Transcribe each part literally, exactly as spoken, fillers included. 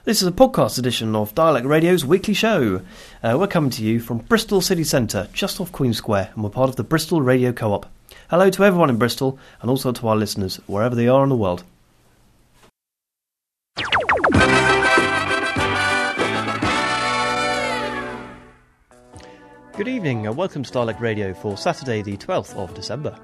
This is a podcast edition of Dialect Radio's weekly show. Uh, we're coming to you from Bristol City Centre, just off Queen Square, and we're part of the Bristol Radio Co-op. Hello to everyone in Bristol, and also to our listeners, wherever they are in the world. Good evening, and welcome to Dialect Radio for Saturday the twelfth of December.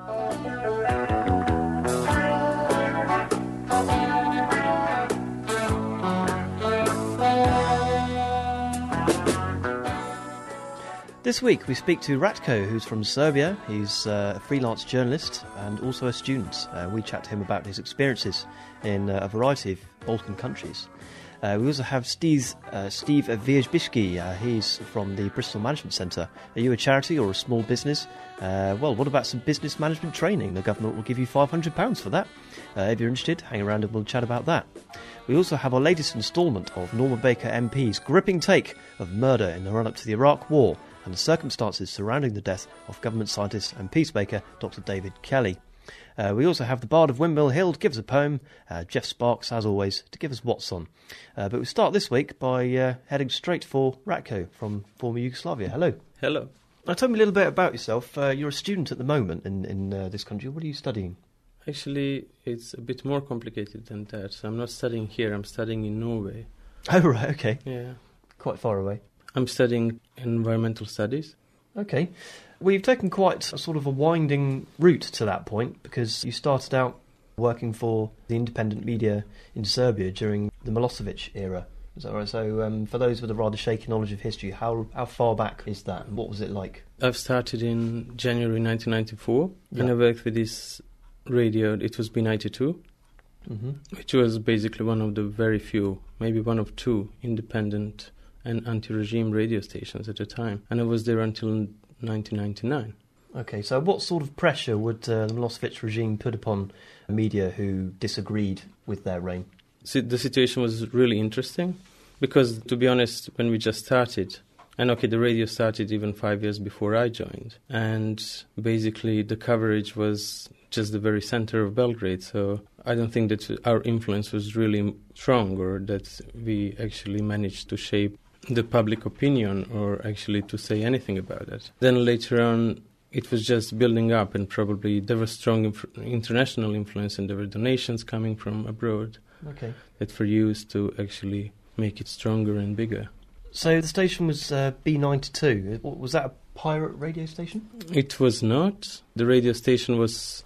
This week we speak to Ratko, who's from Serbia. He's uh, a freelance journalist and also a student. Uh, we chat to him about his experiences in uh, a variety of Balkan countries. Uh, we also have Steve, uh, Steve Wierzbicki. Uh, he's from the Bristol Management Centre. Are you a charity or a small business? Uh, well, what about some business management training? The government will give you five hundred pounds for that. Uh, if you're interested, hang around and we'll chat about that. We also have our latest instalment of Norma Baker M P's gripping take of murder in the run-up to the Iraq War and the circumstances surrounding the death of government scientist and peacemaker Doctor David Kelly. Uh, we also have the Bard of Windmill Hill to give us a poem, uh, Jeff Sparks, as always, to give us what's on. Uh, but we start this week by uh, heading straight for Ratko from former Yugoslavia. Hello. Hello. Now, tell me a little bit about yourself. Uh, you're a student at the moment in, in uh, this country. What are you studying? Actually, it's a bit more complicated than that. So I'm not studying here, I'm studying in Norway. Oh, right, okay. Yeah. Quite far away. I'm studying environmental studies. Okay. Well, you've taken quite a sort of a winding route to that point because you started out working for the independent media in Serbia during the Milosevic era. Is that right? So um, for those with a rather shaky knowledge of history, how how far back is that and what was it like? I've started in January nineteen ninety-four Yeah. and I worked with this radio, it was B ninety-two, Mm-hmm. which was basically one of the very few, maybe one of two independent and anti-regime radio stations at the time. And I was there until nineteen ninety-nine. Okay, so what sort of pressure would uh, the Milosevic regime put upon media who disagreed with their reign? So the situation was really interesting because, to be honest, when we just started, and okay, the radio started even five years before I joined, and basically the coverage was just the very center of Belgrade, so I don't think that our influence was really strong or that we actually managed to shape the public opinion or actually to say anything about it. Then later on, it was just building up and probably there was strong inf- international influence and there were donations coming from abroad Okay. that were used to actually make it stronger and bigger. So the station was uh, B ninety-two. Was that a pirate radio station? It was not. The radio station was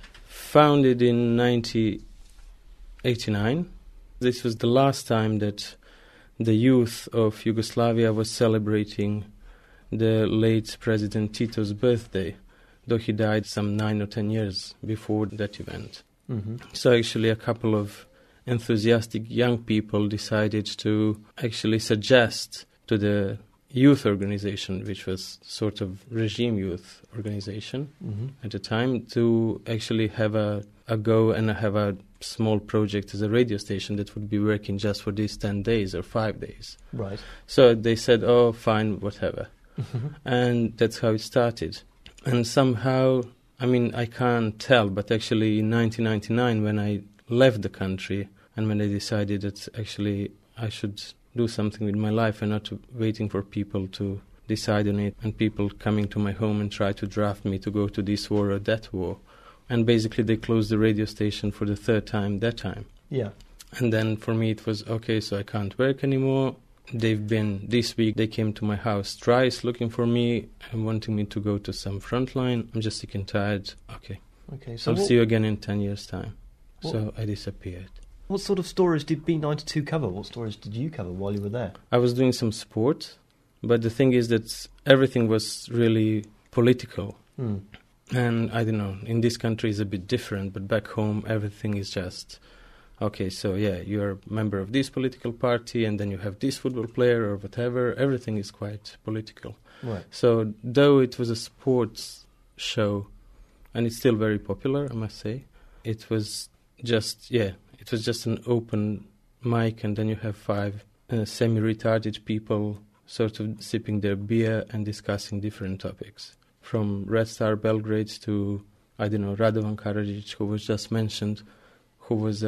founded in nineteen eighty-nine. This was the last time that the youth of Yugoslavia was celebrating the late President Tito's birthday, though he died some nine or ten years before that event. Mm-hmm. So actually a couple of enthusiastic young people decided to actually suggest to the youth organization, which was sort of regime youth organization Mm-hmm. at the time, to actually have a, a go and have a small project as a radio station that would be working just for these ten days or five days. Right. So they said, oh, fine, whatever. And that's how it started. And somehow, I mean, I can't tell, but actually in nineteen ninety-nine, when I left the country and when I decided that actually I should do something with my life and not waiting for people to decide on it and people coming to my home and try to draft me to go to this war or that war. And basically they closed the radio station for the third time that time. Yeah. And then for me it was, okay, so I can't work anymore. They've been, this week they came to my house twice looking for me and wanting me to go to some frontline. I'm just sick and tired. Okay, Okay. So I'll what, see you again in ten years' time. What- So I disappeared. what sort of stories did B ninety-two cover? What stories did you cover while you were there? I was doing some sport, but the thing is that everything was really political. Hmm. And I don't know, in this country it's a bit different, but back home everything is just, okay, so yeah, you're a member of this political party and then you have this football player or whatever. Everything is quite political. Right. So though it was a sports show, and it's still very popular, I must say, it was just, yeah, it was just an open mic and then you have five uh, semi-retarded people sort of sipping their beer and discussing different topics. From Red Star Belgrade to, I don't know, Radovan Karadžić, who was just mentioned, who was a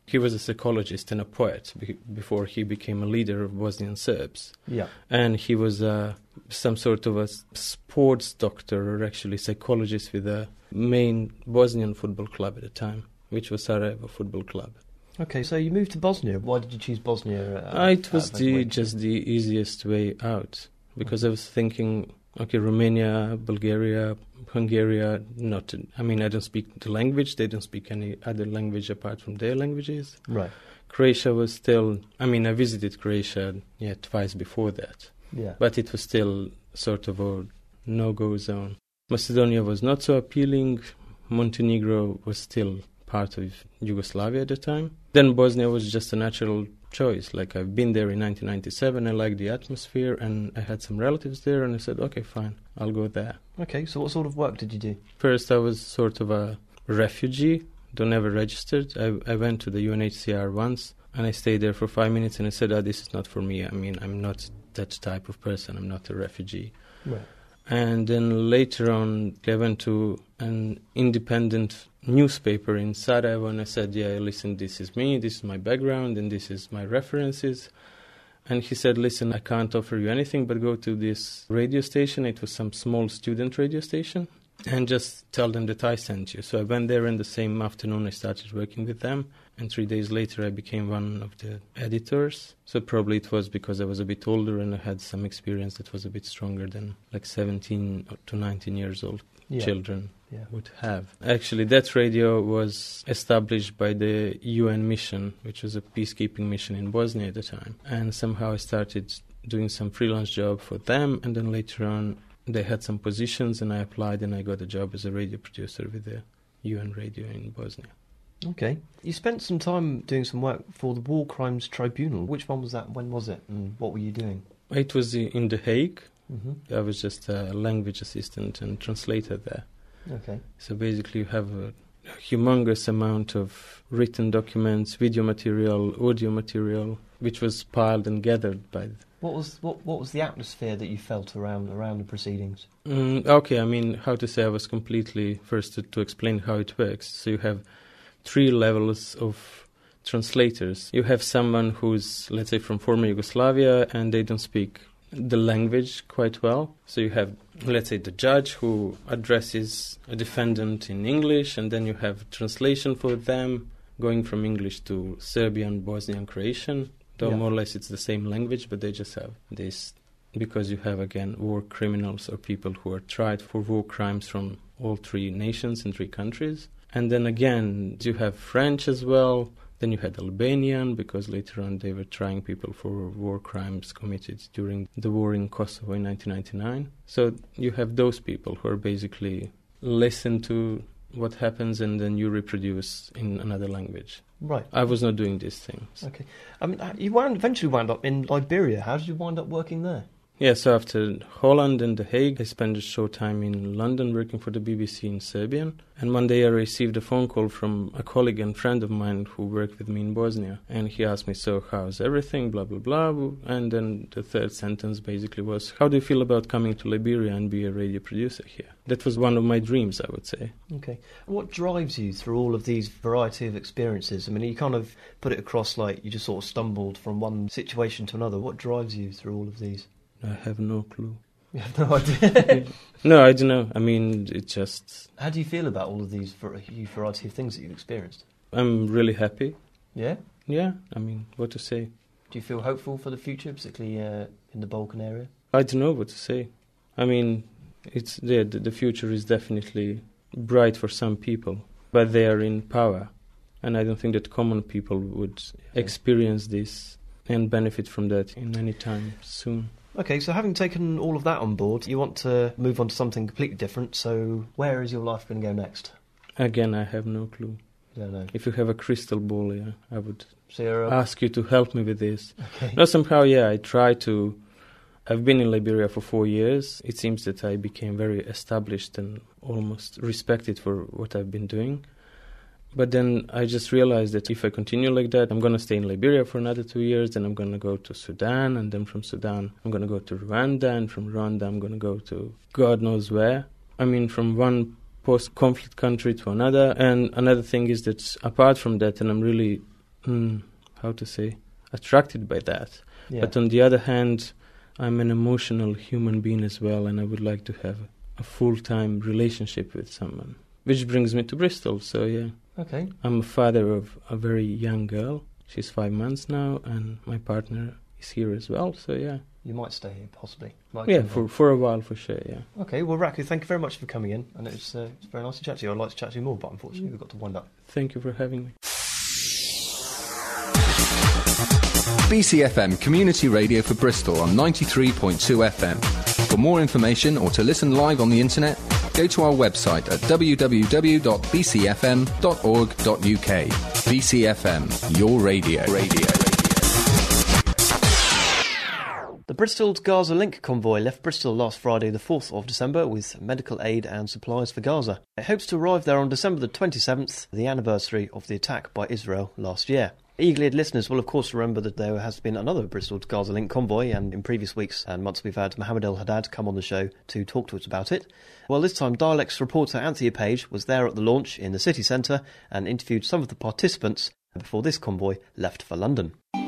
He was a psychologist and a poet be- before he became a leader of Bosnian Serbs. Yeah. And he was uh, some sort of a s- sports doctor, or actually psychologist with the main Bosnian football club at the time, which was Sarajevo Football Club. Okay, so you moved to Bosnia. Why did you choose Bosnia? Uh, Uh, it was out of the everywhere? just the easiest way out, because I was thinking, okay, Romania, Bulgaria, Hungary, not, I mean, I don't speak the language, they don't speak any other language apart from their languages. Right. Croatia was still, I mean, I visited Croatia, yeah, twice before that, Yeah. but it was still sort of a no-go zone. Macedonia was not so appealing, Montenegro was still part of Yugoslavia at the time. Then Bosnia was just a natural choice. Like, I've been there in nineteen ninety-seven, I liked the atmosphere, and I had some relatives there, and I said, okay, fine, I'll go there. Okay, so what sort of work did you do? First, I was sort of a refugee, though never registered. I, I went to the U N H C R once, and I stayed there for five minutes, and I said, oh, this is not for me. I mean, I'm not that type of person. I'm not a refugee. Right. And then later on, I went to an independent newspaper in Sarajevo, and I said, yeah, listen, this is me, this is my background, and this is my references. And he said, listen, I can't offer you anything, but go to this radio station. It was some small student radio station, and just tell them that I sent you. So I went there, and the same afternoon I started working with them. And three days later I became one of the editors. So probably it was because I was a bit older and I had some experience that was a bit stronger than like seventeen to nineteen years old Yeah. children Yeah. would have. Actually, that radio was established by the U N mission, which was a peacekeeping mission in Bosnia at the time. And somehow I started doing some freelance job for them, and then later on they had some positions and I applied and I got a job as a radio producer with the U N radio in Bosnia. Okay. You spent some time doing some work for the War Crimes Tribunal. Which one was that? When was it? And what were you doing? It was i- in The Hague. Mm-hmm. I was just a language assistant and translator there. Okay. So basically you have a humongous amount of written documents, video material, audio material, which was piled and gathered by... th- What was what what was the atmosphere that you felt around around the proceedings? Mm, okay, I mean, how to say, I was completely... First, to, to explain how it works. So you have three levels of translators. You have someone who's, let's say, from former Yugoslavia, and they don't speak the language quite well. So you have, let's say, the judge who addresses a defendant in English, and then you have translation for them, going from English to Serbian, Bosnian, Croatian, though Yeah. more or less it's the same language, but they just have this, because you have, again, war criminals or people who are tried for war crimes from all three nations and three countries. And then again, you have French as well. Then you had Albanian, because later on they were trying people for war crimes committed during the war in Kosovo in nineteen ninety-nine. So you have those people who are basically listen to what happens and then you reproduce in another language. Right. I was not doing these things. Okay. I mean, you wound, eventually wound up in Liberia. How did you wind up working there? Yeah, so after Holland and The Hague, I spent a short time in London working for the B B C in Serbian. And one day I received a phone call from a colleague and friend of mine who worked with me in Bosnia. And he asked me, so how's everything, blah, blah, blah. And then the third sentence basically was, how do you feel about coming to Liberia and be a radio producer here? That was one of my dreams, I would say. Okay. What drives you through all of these variety of experiences? I mean, you kind of put it across like you just sort of stumbled from one situation to another. What drives you through all of these? I have no clue. You have no idea. No, I don't know. I mean, it just... How do you feel about all of these var- huge variety of things that you've experienced? I'm really happy. Yeah? Yeah, I mean, what to say? Do you feel hopeful for the future, particularly uh, in the Balkan area? I don't know what to say. I mean, it's yeah, the, the future is definitely bright for some people, but they are in power. And I don't think that common people would Yeah. experience this and benefit from that in any time soon. Okay, so having taken all of that on board, you want to move on to something completely different. So where is your life going to go next? Again, I have no clue. I don't know. If you have a crystal ball, yeah, I would So you're, uh, ask you to help me with this. okay. No, somehow, yeah, I try to... I've been in Liberia for four years. It seems that I became very established and almost respected for what I've been doing. But then I just realized that if I continue like that, I'm going to stay in Liberia for another two years, then I'm going to go to Sudan, and then from Sudan I'm going to go to Rwanda, and from Rwanda I'm going to go to God knows where. I mean, from one post-conflict country to another. And another thing is that apart from that, and I'm really mm, how to say, attracted by that. Yeah. But on the other hand, I'm an emotional human being as well, and I would like to have a full-time relationship with someone. Which brings me to Bristol, so yeah. Okay. I'm a father of a very young girl. She's five months now, and my partner is here as well, so yeah. You might stay here, possibly. Might Yeah, come for home. for a while, for sure, yeah. Okay, well, Raku, thank you very much for coming in, and it's, uh, it's very nice to chat to you. I'd like to chat to you more, but unfortunately we've got to wind up. Thank you for having me. B C F M Community Radio for Bristol on ninety-three point two F M. For more information or to listen live on the internet, go to our website at w w w dot b c f m dot org dot u k. B C F M, your radio. radio. The Bristol to Gaza Link convoy left Bristol last Friday the fourth of December with medical aid and supplies for Gaza. It hopes to arrive there on December the twenty-seventh, the anniversary of the attack by Israel last year. Eagle-eared listeners will of course remember that there has been another Bristol to Gaza Link convoy, and in previous weeks and months we've had Mohammed El Haddad come on the show to talk to us about it. Well, this time Dialects reporter Anthea Page was there at the launch in the city centre and interviewed some of the participants before this convoy left for London.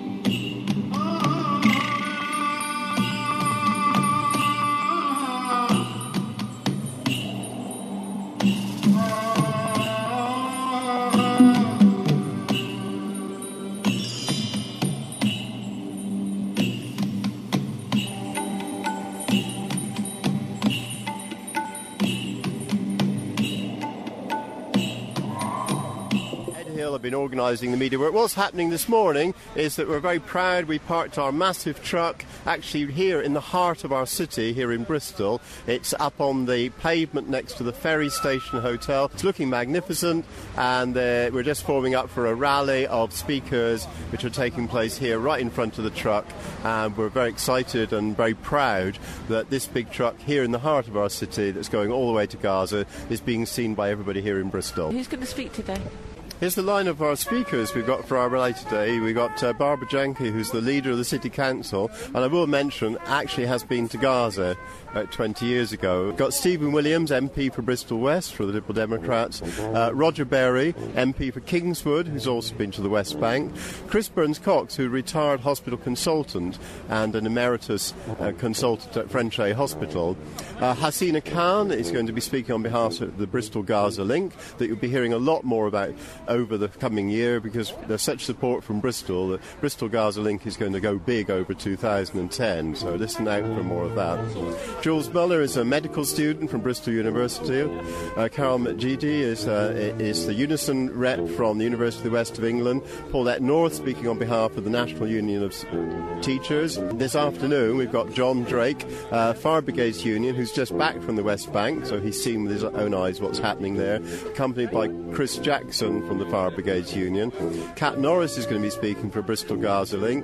Have been organising the media work. What's happening this morning is that we're very proud we parked our massive truck actually here in the heart of our city, here in Bristol. It's up on the pavement next to the Ferry Station Hotel. It's looking magnificent, and uh, we're just forming up for a rally of speakers which are taking place here right in front of the truck, and we're very excited and very proud that this big truck here in the heart of our city that's going all the way to Gaza is being seen by everybody here in Bristol. Who's going to speak today? Here's the line of our speakers we've got for our rally today. We've got uh, Barbara Janke, who's the leader of the City Council, and I will mention, actually has been to Gaza about twenty years ago. We've got Stephen Williams, M P for Bristol West for the Liberal Democrats, uh, Roger Berry, M P for Kingswood, who's also been to the West Bank, Chris Burns-Cox, who's a retired hospital consultant and an emeritus uh, consultant at Frenchay Hospital. Uh, Hasina Khan is going to be speaking on behalf of the Bristol Gaza Link, that you'll be hearing a lot more about over the coming year, because there's such support from Bristol that Bristol Gaza Link is going to go big over two thousand ten, so listen out for more of that. Jules Muller is a medical student from Bristol University. Uh, Carol McGeady is, uh, is the Unison rep from the University of the West of England. Paulette North speaking on behalf of the National Union of Teachers. This afternoon we've got John Drake, uh, Fire Brigades Union, who's just back from the West Bank, so he's seen with his own eyes what's happening there, accompanied by Chris Jackson from the Fire Brigades Union. Kat Norris is going to be speaking for Bristol Gaza Link,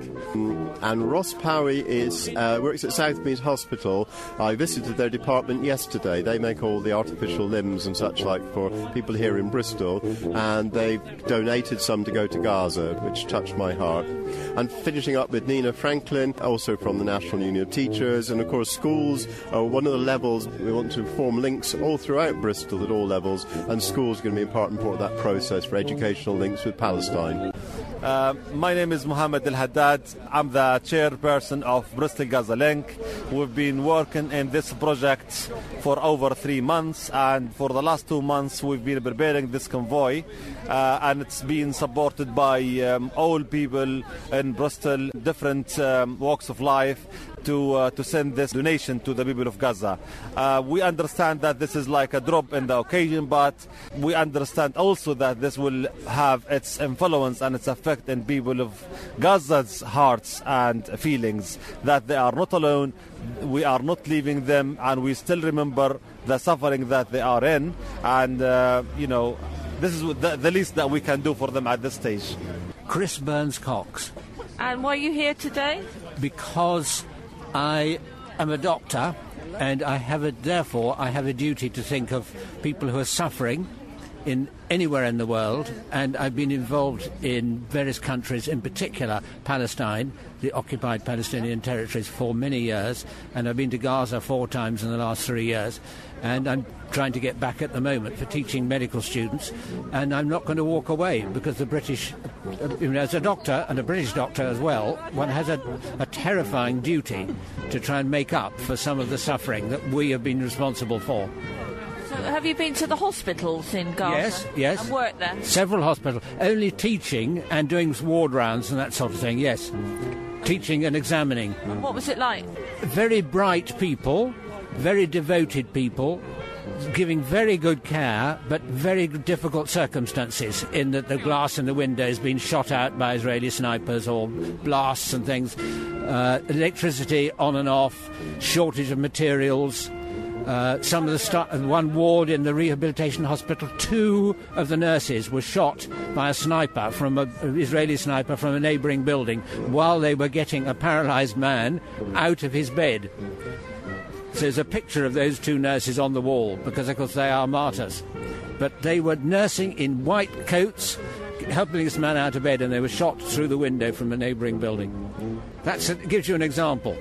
and Ross Powie is uh, works at Southmead Hospital. I visited their department yesterday. They make all the artificial limbs and such like for people here in Bristol, and they've donated some to go to Gaza, which touched my heart. And finishing up with Nina Franklin, also from the National Union of Teachers, and of course schools are one of the levels. We want to form links all throughout Bristol at all levels, and schools are going to be a part and part of that process for educational links with Palestine. Uh, my name is Mohammed El Haddad. I'm the chairperson of Bristol Gaza Link. We've been working in this project for over three months, and for the last two months we've been preparing this convoy, uh, and it's been supported by um, all people in Bristol, different um, walks of life, to uh, to send this donation to the people of Gaza. Uh, we understand that this is like a drop in the occasion, but we understand also that this will have its influence and its effect in people of Gaza's hearts and feelings, that they are not alone, we are not leaving them, and we still remember the suffering that they are in, and uh, you know, this is the, the least that we can do for them at this stage. Chris Burns-Cox. And why are you here today? Because I am a doctor, and I have a, therefore I have a duty to think of people who are suffering, in anywhere in the world, and I've been involved in various countries, in particular Palestine, the occupied Palestinian territories, for many years, and I've been to Gaza four times in the last three years, and I'm trying to get back at the moment for teaching medical students, and I'm not going to walk away, because the British, you know, as a doctor, and a British doctor as well, one has a, a terrifying duty to try and make up for some of the suffering that we have been responsible for. So have you been to the hospitals in Gaza? Yes, yes. And worked there? Several hospitals. Only teaching and doing ward rounds and that sort of thing, yes. Teaching and examining. And what was it like? Very bright people, very devoted people, giving very good care, but very difficult circumstances, in that the glass in the window has been shot out by Israeli snipers or blasts and things. Uh, electricity on and off, shortage of materials. Uh, some of the st- one ward in the rehabilitation hospital, two of the nurses were shot by a sniper from a, an Israeli sniper from a neighbouring building while they were getting a paralysed man out of his bed. So there's a picture of those two nurses on the wall, because of course they are martyrs. But they were nursing in white coats, helping this man out of bed, and they were shot through the window from a neighbouring building. That gives you an example.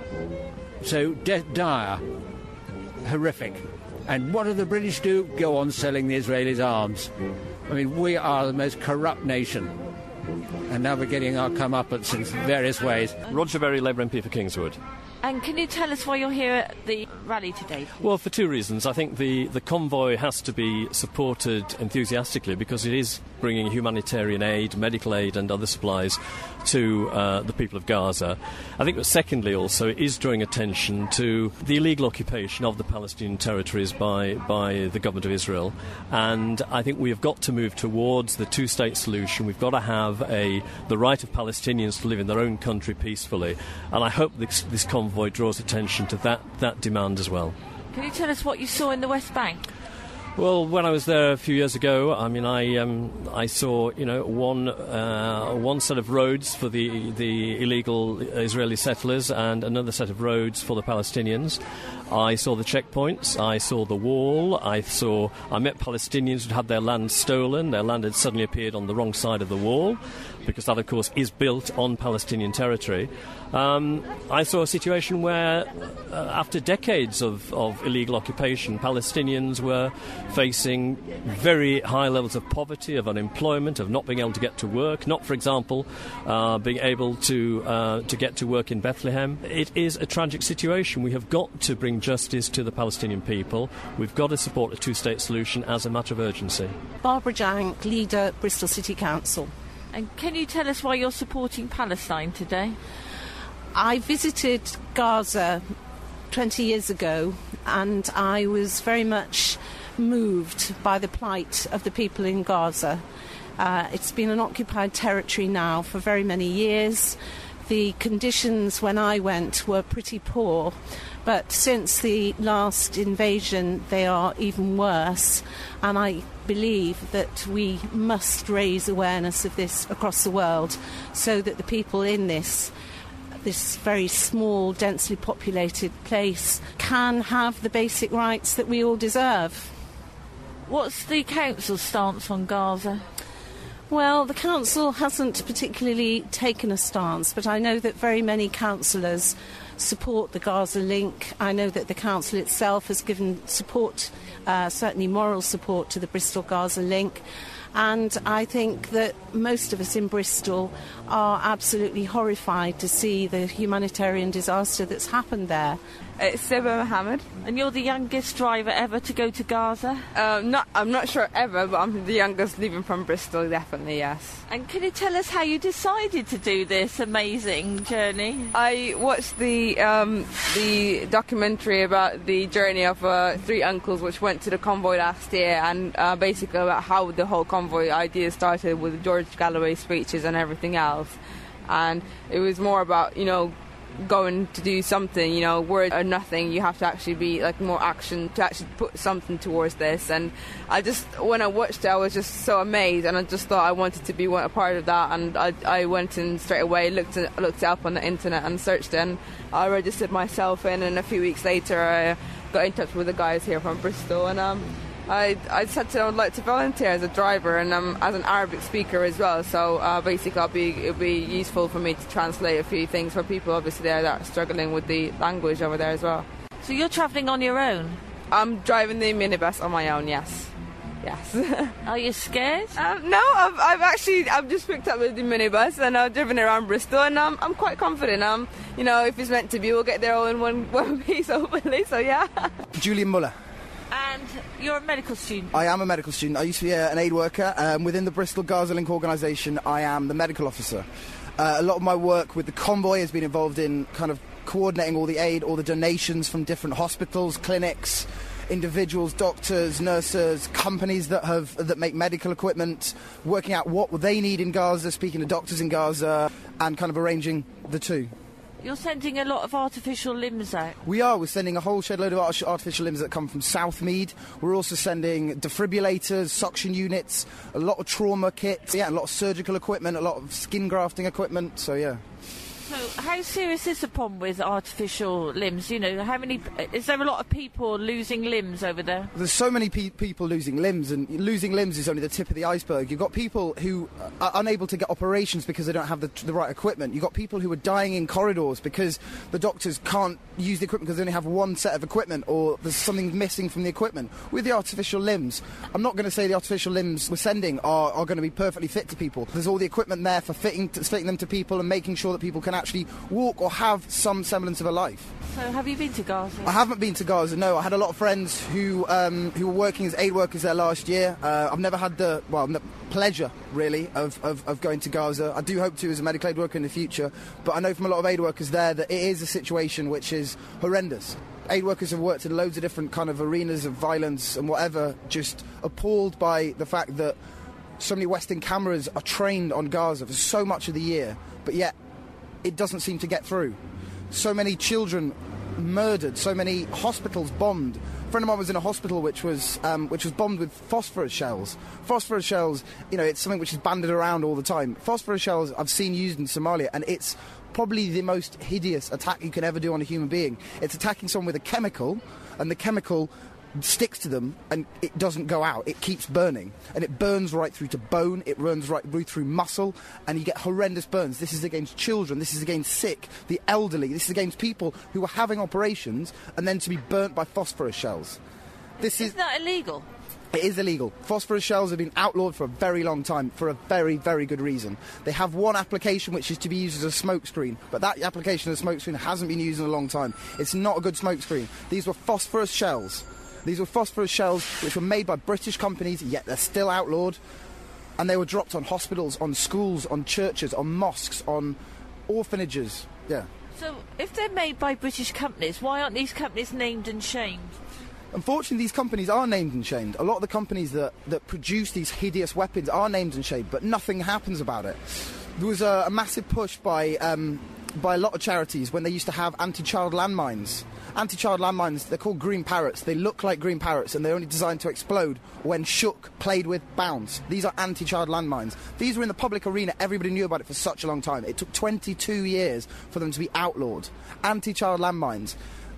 So de- dire. Horrific. And what do the British do? Go on selling the Israelis arms. I mean, we are the most corrupt nation, and now we're getting our comeuppance in various ways. Roger Berry, Labour M P for Kingswood. And can you tell us why you're here at the rally today? Well, for two reasons. I think the, the convoy has to be supported enthusiastically, because it is bringing humanitarian aid, medical aid and other supplies to uh, the people of Gaza. I think that secondly also it is drawing attention to the illegal occupation of the Palestinian territories by, by the government of Israel. And I think we have got to move towards the two-state solution. We've got to have a, the right of Palestinians to live in their own country peacefully. And I hope this, this convoy draws attention to that, that demand as well. Can you tell us what you saw in the West Bank? Well, when I was there a few years ago, I mean, I um, I saw, you know, one uh, one set of roads for the the illegal Israeli settlers and another set of roads for the Palestinians. I saw the checkpoints, I saw the wall, I saw I met Palestinians who'd had their land stolen. Their land had suddenly appeared on the wrong side of the wall, because that, of course, is built on Palestinian territory. Um, I saw a situation where, uh, after decades of, of illegal occupation, Palestinians were facing very high levels of poverty, of unemployment, of not being able to get to work, not, for example, uh, being able to uh, to get to work in Bethlehem. It is a tragic situation. We have got to bring justice to the Palestinian people. We've got to support a two-state solution as a matter of urgency. Barbara Jank, leader, Bristol City Council. And can you tell us why you're supporting Palestine today? I visited Gaza twenty years ago, and I was very much moved by the plight of the people in Gaza. Uh, it's been an occupied territory now for very many years. The conditions when I went were pretty poor, but since the last invasion they are even worse, and I believe that we must raise awareness of this across the world so that the people in this this very small, densely populated place can have the basic rights that we all deserve. What's the council's stance on Gaza? Well, the council hasn't particularly taken a stance, but I know that very many councillors support the Gaza link. I know that the council itself has given support, uh, certainly moral support, to the Bristol-Gaza link. And I think that most of us in Bristol are absolutely horrified to see the humanitarian disaster that's happened there. It's Seba Mohammed. And you're the youngest driver ever to go to Gaza? Um, not, I'm not sure ever, but I'm the youngest leaving from Bristol, definitely, yes. And can you tell us how you decided to do this amazing journey? I watched the um, the documentary about the journey of uh, three uncles which went to the convoy last year, and uh, basically about how the whole convoy idea started with George Galloway's speeches and everything else. And it was more about, you know, going to do something, you know, words are nothing. You have to actually be like more action to actually put something towards this. And I just, when I watched it, I was just so amazed, and I just thought I wanted to be a part of that. And I, I went in straight away, looked it, looked it up on the internet and searched it, and I registered myself in. And a few weeks later, I got in touch with the guys here from Bristol, and um, I, I said to them I'd like to volunteer as a driver and um, as an Arabic speaker as well. So uh, basically, I'll be, it'll be useful for me to translate a few things for people obviously there that are struggling with the language over there as well. So you're travelling on your own? I'm driving the minibus on my own, yes. Yes. Are you scared? Um, no, I've, I've actually I've just picked up with the minibus and I've driven around Bristol and um, I'm quite confident. Um, you know, if it's meant to be, we'll get there all in one, one piece, hopefully. So yeah. Julian Muller. And you're a medical student? I am a medical student. I used to be uh, an aid worker. Um, within the Bristol Gaza Link organisation, I am the medical officer. Uh, a lot of my work with the convoy has been involved in kind of coordinating all the aid, all the donations from different hospitals, clinics, individuals, doctors, nurses, companies that have that make medical equipment, working out what they need in Gaza, speaking to doctors in Gaza, and kind of arranging the two. You're sending a lot of artificial limbs out. We are. We're sending a whole shed load of artificial limbs that come from Southmead. We're also sending defibrillators, suction units, a lot of trauma kits, yeah, a lot of surgical equipment, a lot of skin grafting equipment, so yeah. So how serious is the problem with artificial limbs? You know, how many... Is there a lot of people losing limbs over there? There's so many pe- people losing limbs, and losing limbs is only the tip of the iceberg. You've got people who are unable to get operations because they don't have the, the right equipment. You've got people who are dying in corridors because the doctors can't use the equipment because they only have one set of equipment, or there's something missing from the equipment. With the artificial limbs, I'm not going to say the artificial limbs we're sending are, are going to be perfectly fit to people. There's all the equipment there for fitting, to, fitting them to people and making sure that people can actually walk or have some semblance of a life. So have you been to Gaza? I haven't been to Gaza, no. I had a lot of friends who um, who were working as aid workers there last year. Uh, I've never had the, well, the pleasure, really, of, of, of going to Gaza. I do hope to as a medical aid worker in the future, but I know from a lot of aid workers there that it is a situation which is horrendous. Aid workers have worked in loads of different kind of arenas of violence and whatever, just appalled by the fact that so many Western cameras are trained on Gaza for so much of the year, but yet it doesn't seem to get through. So many children murdered, so many hospitals bombed. A friend of mine was in a hospital which was um, which was bombed with phosphorus shells. Phosphorus shells, you know, it's something which is banded around all the time. Phosphorus shells I've seen used in Somalia, and it's probably the most hideous attack you can ever do on a human being. It's attacking someone with a chemical, and the chemical sticks to them and it doesn't go out. It keeps burning, and it burns right through to bone, it burns right through muscle, and you get horrendous burns. This is against children, this is against sick, the elderly, this is against people who are having operations and then to be burnt by phosphorus shells. This is, is that illegal? It is illegal. Phosphorus shells have been outlawed for a very long time, for a very, very good reason. They have one application which is to be used as a smokescreen, but that application as a smokescreen hasn't been used in a long time. It's not a good smokescreen. These were phosphorus shells. These were phosphorus shells which were made by British companies, yet they're still outlawed. And they were dropped on hospitals, on schools, on churches, on mosques, on orphanages. Yeah. So if they're made by British companies, why aren't these companies named and shamed? Unfortunately, these companies are named and shamed. A lot of the companies that, that produce these hideous weapons are named and shamed, but nothing happens about it. There was a, a massive push by, um, by a lot of charities when they used to have anti-child landmines. Anti-child landmines, they're called green parrots. They look like green parrots, and they're only designed to explode when shook, played with, bounce. These are anti-child landmines. These were in the public arena. Everybody knew about it for such a long time. It took twenty-two years for them to be outlawed. Anti-child landmines.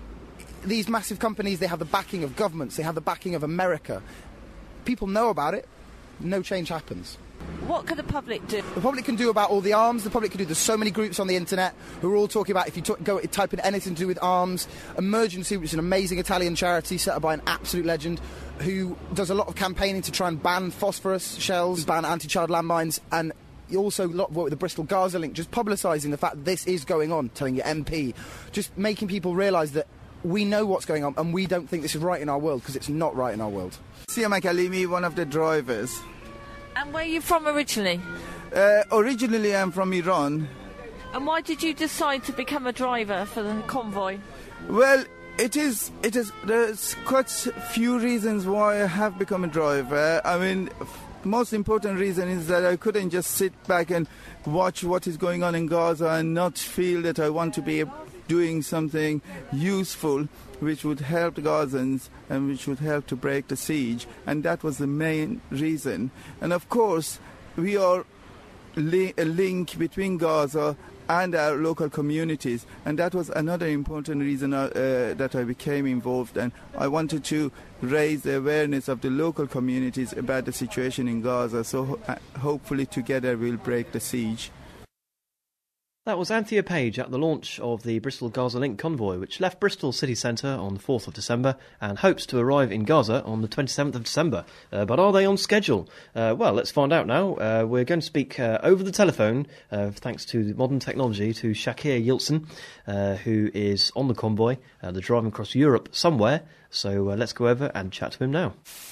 These massive companies, they have the backing of governments. They have the backing of America. People know about it. No change happens. What can the public do? The public can do about all the arms. The public can do. There's so many groups on the internet who are all talking about, if you t- go type in anything to do with arms, Emergency, which is an amazing Italian charity set up by an absolute legend, who does a lot of campaigning to try and ban phosphorus shells, ban anti-child landmines, and also a lot of work with the Bristol Gaza Link, just publicising the fact that this is going on, telling your M P, just making people realise that we know what's going on and we don't think this is right in our world, because it's not right in our world. Siamak Alimi, one of the drivers. And where are you from originally? Uh, originally I'm from Iran. And why did you decide to become a driver for the convoy? Well, it is, it is, there's quite a few reasons why I have become a driver. I mean, most important reason is that I couldn't just sit back and watch what is going on in Gaza and not feel that I want to be doing something useful which would help Gazans and which would help to break the siege, and that was the main reason. And of course we are li- a link between Gaza and our local communities. And that was another important reason uh, uh, that I became involved, and I wanted to raise the awareness of the local communities about the situation in Gaza, so ho- uh, hopefully together we'll break the siege. That was Anthea Page at the launch of the Bristol Gaza Link convoy, which left Bristol city centre on the fourth of December and hopes to arrive in Gaza on the twenty-seventh of December. Uh, but are they on schedule? Uh, well, let's find out now. Uh, we're going to speak uh, over the telephone, uh, thanks to modern technology, to Shakir Yiltsin, uh, who is on the convoy. Uh, they're driving across Europe somewhere, so uh, let's go over and chat to him now.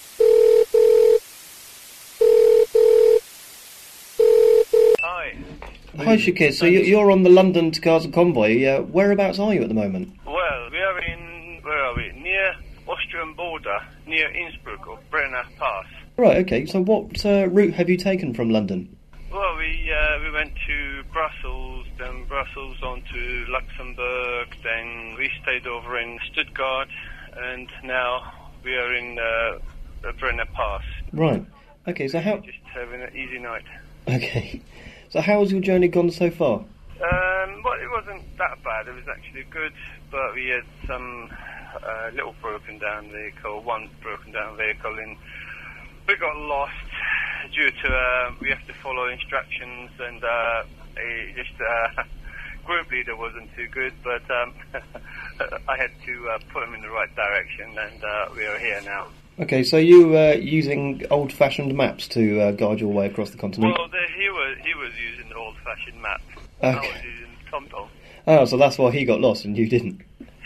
Hi Shakir, so you're on the London to Gaza convoy. Uh, whereabouts are you at the moment? Well, we are in, where are we? Near Austrian border, near Innsbruck or Brenner Pass. Right, okay, so what uh, route have you taken from London? Well, we uh, we went to Brussels, then Brussels on to Luxembourg, then we stayed over in Stuttgart, and now we are in uh, Brenner Pass. Right, okay, so how... Just having an easy night. Okay. So how has your journey gone so far? Um, well, it wasn't that bad. It was actually good, but we had some uh, little broken down vehicle, one broken down vehicle, and we got lost due to uh, we have to follow instructions, and uh, it just uh, group leader wasn't too good, but um, I had to uh, put him in the right direction, and uh, we are here now. Okay, so you uh, using old-fashioned maps to uh, guide your way across the continent? Well, the, he was he was using the old-fashioned map. Okay. I was using TomTom. Oh, so that's why he got lost and you didn't?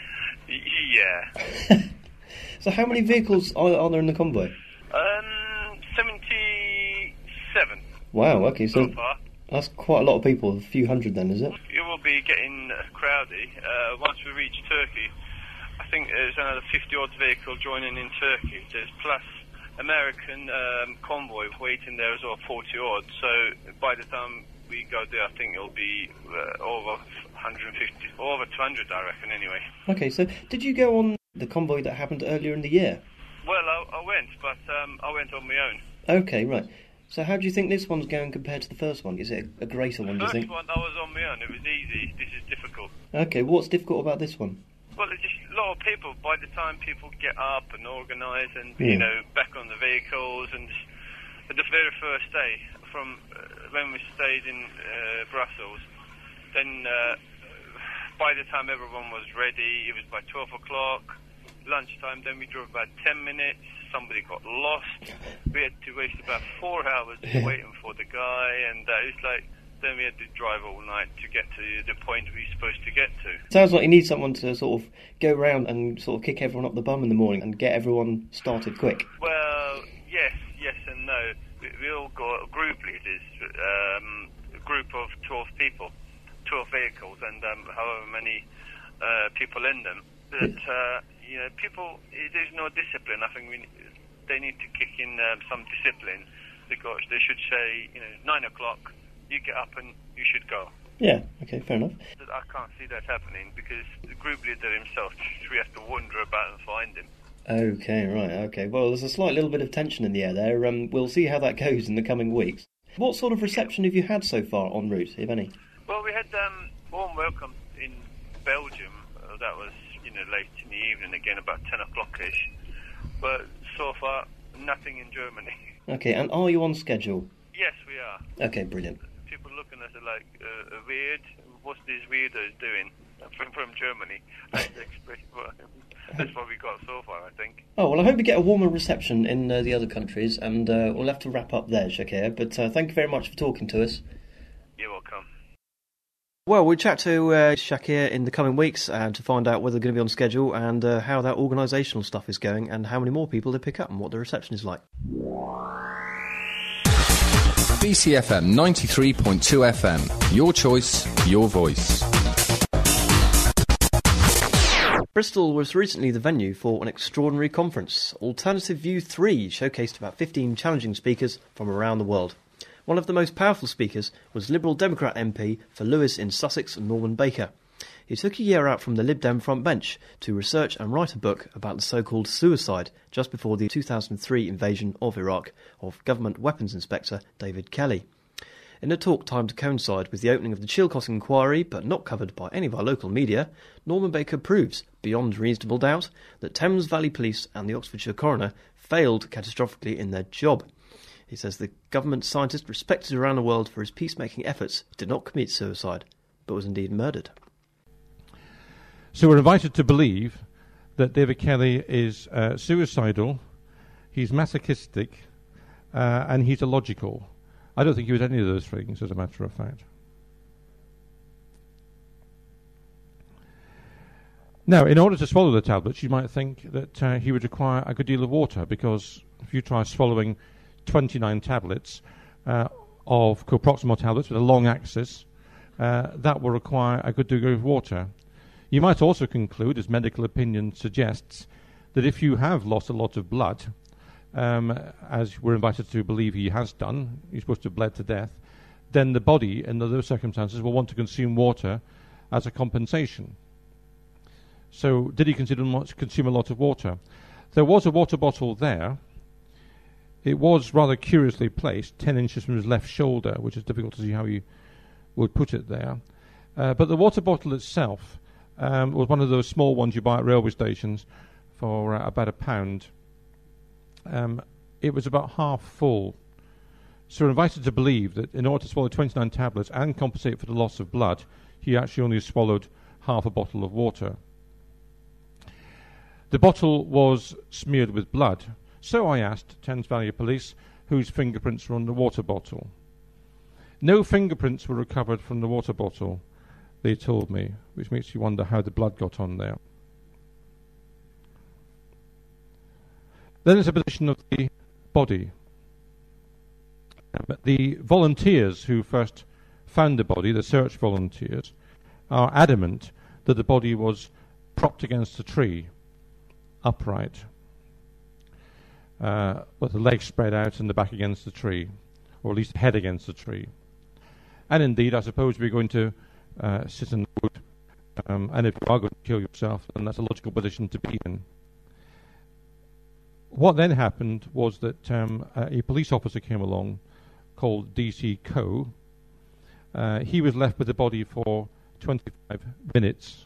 Yeah. So how many vehicles are, are there in the convoy? Um, seventy-seven. Wow, okay, so, so far. That's quite a lot of people, a few hundred then, is it? It will be getting uh, crowdy uh, once we reach Turkey. I think there's another fifty-odd vehicle joining in Turkey. There's plus American um, convoy waiting there as well, forty-odd. So by the time we go there, I think it'll be uh, over one hundred fifty, over two hundred, I reckon, anyway. Okay, so did you go on the convoy that happened earlier in the year? Well, I, I went, but um, I went on my own. Okay, right. So how do you think this one's going compared to the first one? Is it a, a greater one, do you think? The first one, I was on my own. It was easy. This is difficult. Okay, what's difficult about this one? Well, it's just a lot of people. By the time people get up and organise and, Yeah. you know, back on the vehicles, and the very first day, from uh, when we stayed in uh, Brussels, then uh, by the time everyone was ready, it was by twelve o'clock, lunchtime, then we drove about ten minutes, somebody got lost, we had to waste about four hours waiting for the guy, and uh, it was like, then we had to drive all night to get to the point we were supposed to get to. Sounds like you need someone to sort of go around and sort of kick everyone up the bum in the morning and get everyone started quick. Well, yes, yes and no. We, we all got group leaders, um, a group of twelve people, twelve vehicles, and um, however many uh, people in them. But, uh, you know, people, there's no discipline. I think we, they need to kick in um, some discipline, because they should say, you know, nine o'clock, you get up and you should go. Yeah, okay, fair enough. I can't see that happening, because the group leader himself, we have to wander about and find him. Okay, right, okay. Well, there's a slight little bit of tension in the air there. Um, we'll see how that goes in the coming weeks. What sort of reception have you had so far en route, if any? Well, we had um, warm welcome in Belgium. Uh, that was, you know, late in the evening, again about ten o'clock-ish. But so far, nothing in Germany. Okay, and are you on schedule? Yes, we are. Okay, brilliant. People looking at it like, uh, weird, what's these weirdos doing from, from Germany? That's the expression. That's what we got so far, I think. Oh, well, I hope we get a warmer reception in uh, the other countries, and uh, we'll have to wrap up there, Shakir. But uh, thank you very much for talking to us. You're welcome. Well, we'll chat to uh, Shakir in the coming weeks uh, to find out whether they're going to be on schedule and uh, how that organisational stuff is going and how many more people they pick up and what the reception is like. B C F M ninety-three point two F M. Your choice, your voice. Bristol was recently the venue for an extraordinary conference. Alternative View three showcased about fifteen challenging speakers from around the world. One of the most powerful speakers was Liberal Democrat M P for Lewis in Sussex, Norman Baker. He took a year out from the Lib Dem front bench to research and write a book about the so-called suicide just before the two thousand three invasion of Iraq of Government Weapons Inspector David Kelly. In a talk timed to coincide with the opening of the Chilcot inquiry, but not covered by any of our local media, Norman Baker proves, beyond reasonable doubt, that Thames Valley Police and the Oxfordshire coroner failed catastrophically in their job. He says the government scientist respected around the world for his peacemaking efforts did not commit suicide, but was indeed murdered. So we're invited to believe that David Kelly is uh, suicidal, he's masochistic, uh, and he's illogical. I don't think he was any of those things, as a matter of fact. Now, in order to swallow the tablets, you might think that uh, he would require a good deal of water, because if you try swallowing twenty-nine tablets uh, of coproximal tablets with a long axis, uh, that will require a good degree of water. You might also conclude, as medical opinion suggests, that if you have lost a lot of blood, um, as we're invited to believe he has done, he's supposed to have bled to death, then the body, in those circumstances, will want to consume water as a compensation. So, did he consider much, consume a lot of water? There was a water bottle there. It was rather curiously placed, ten inches from his left shoulder, which is difficult to see how he would put it there. Uh, but the water bottle itself um, was one of those small ones you buy at railway stations for uh, about a pound. Um, it was about half full. So we're invited to believe that in order to swallow twenty-nine tablets and compensate for the loss of blood, he actually only swallowed half a bottle of water. The bottle was smeared with blood. So I asked Thames Valley Police whose fingerprints were on the water bottle. No fingerprints were recovered from the water bottle, they told me, which makes you wonder how the blood got on there. Then there's the position of the body. Um, the volunteers who first found the body, the search volunteers, are adamant that the body was propped against a tree, upright, uh, with the legs spread out and the back against the tree, or at least the head against the tree. And indeed, I suppose we're going to uh, sit in the wood, um, and if you are going to kill yourself, then that's a logical position to be in. What then happened was that um, uh, a police officer came along called D C Coe. Uh, he was left with the body for twenty-five minutes.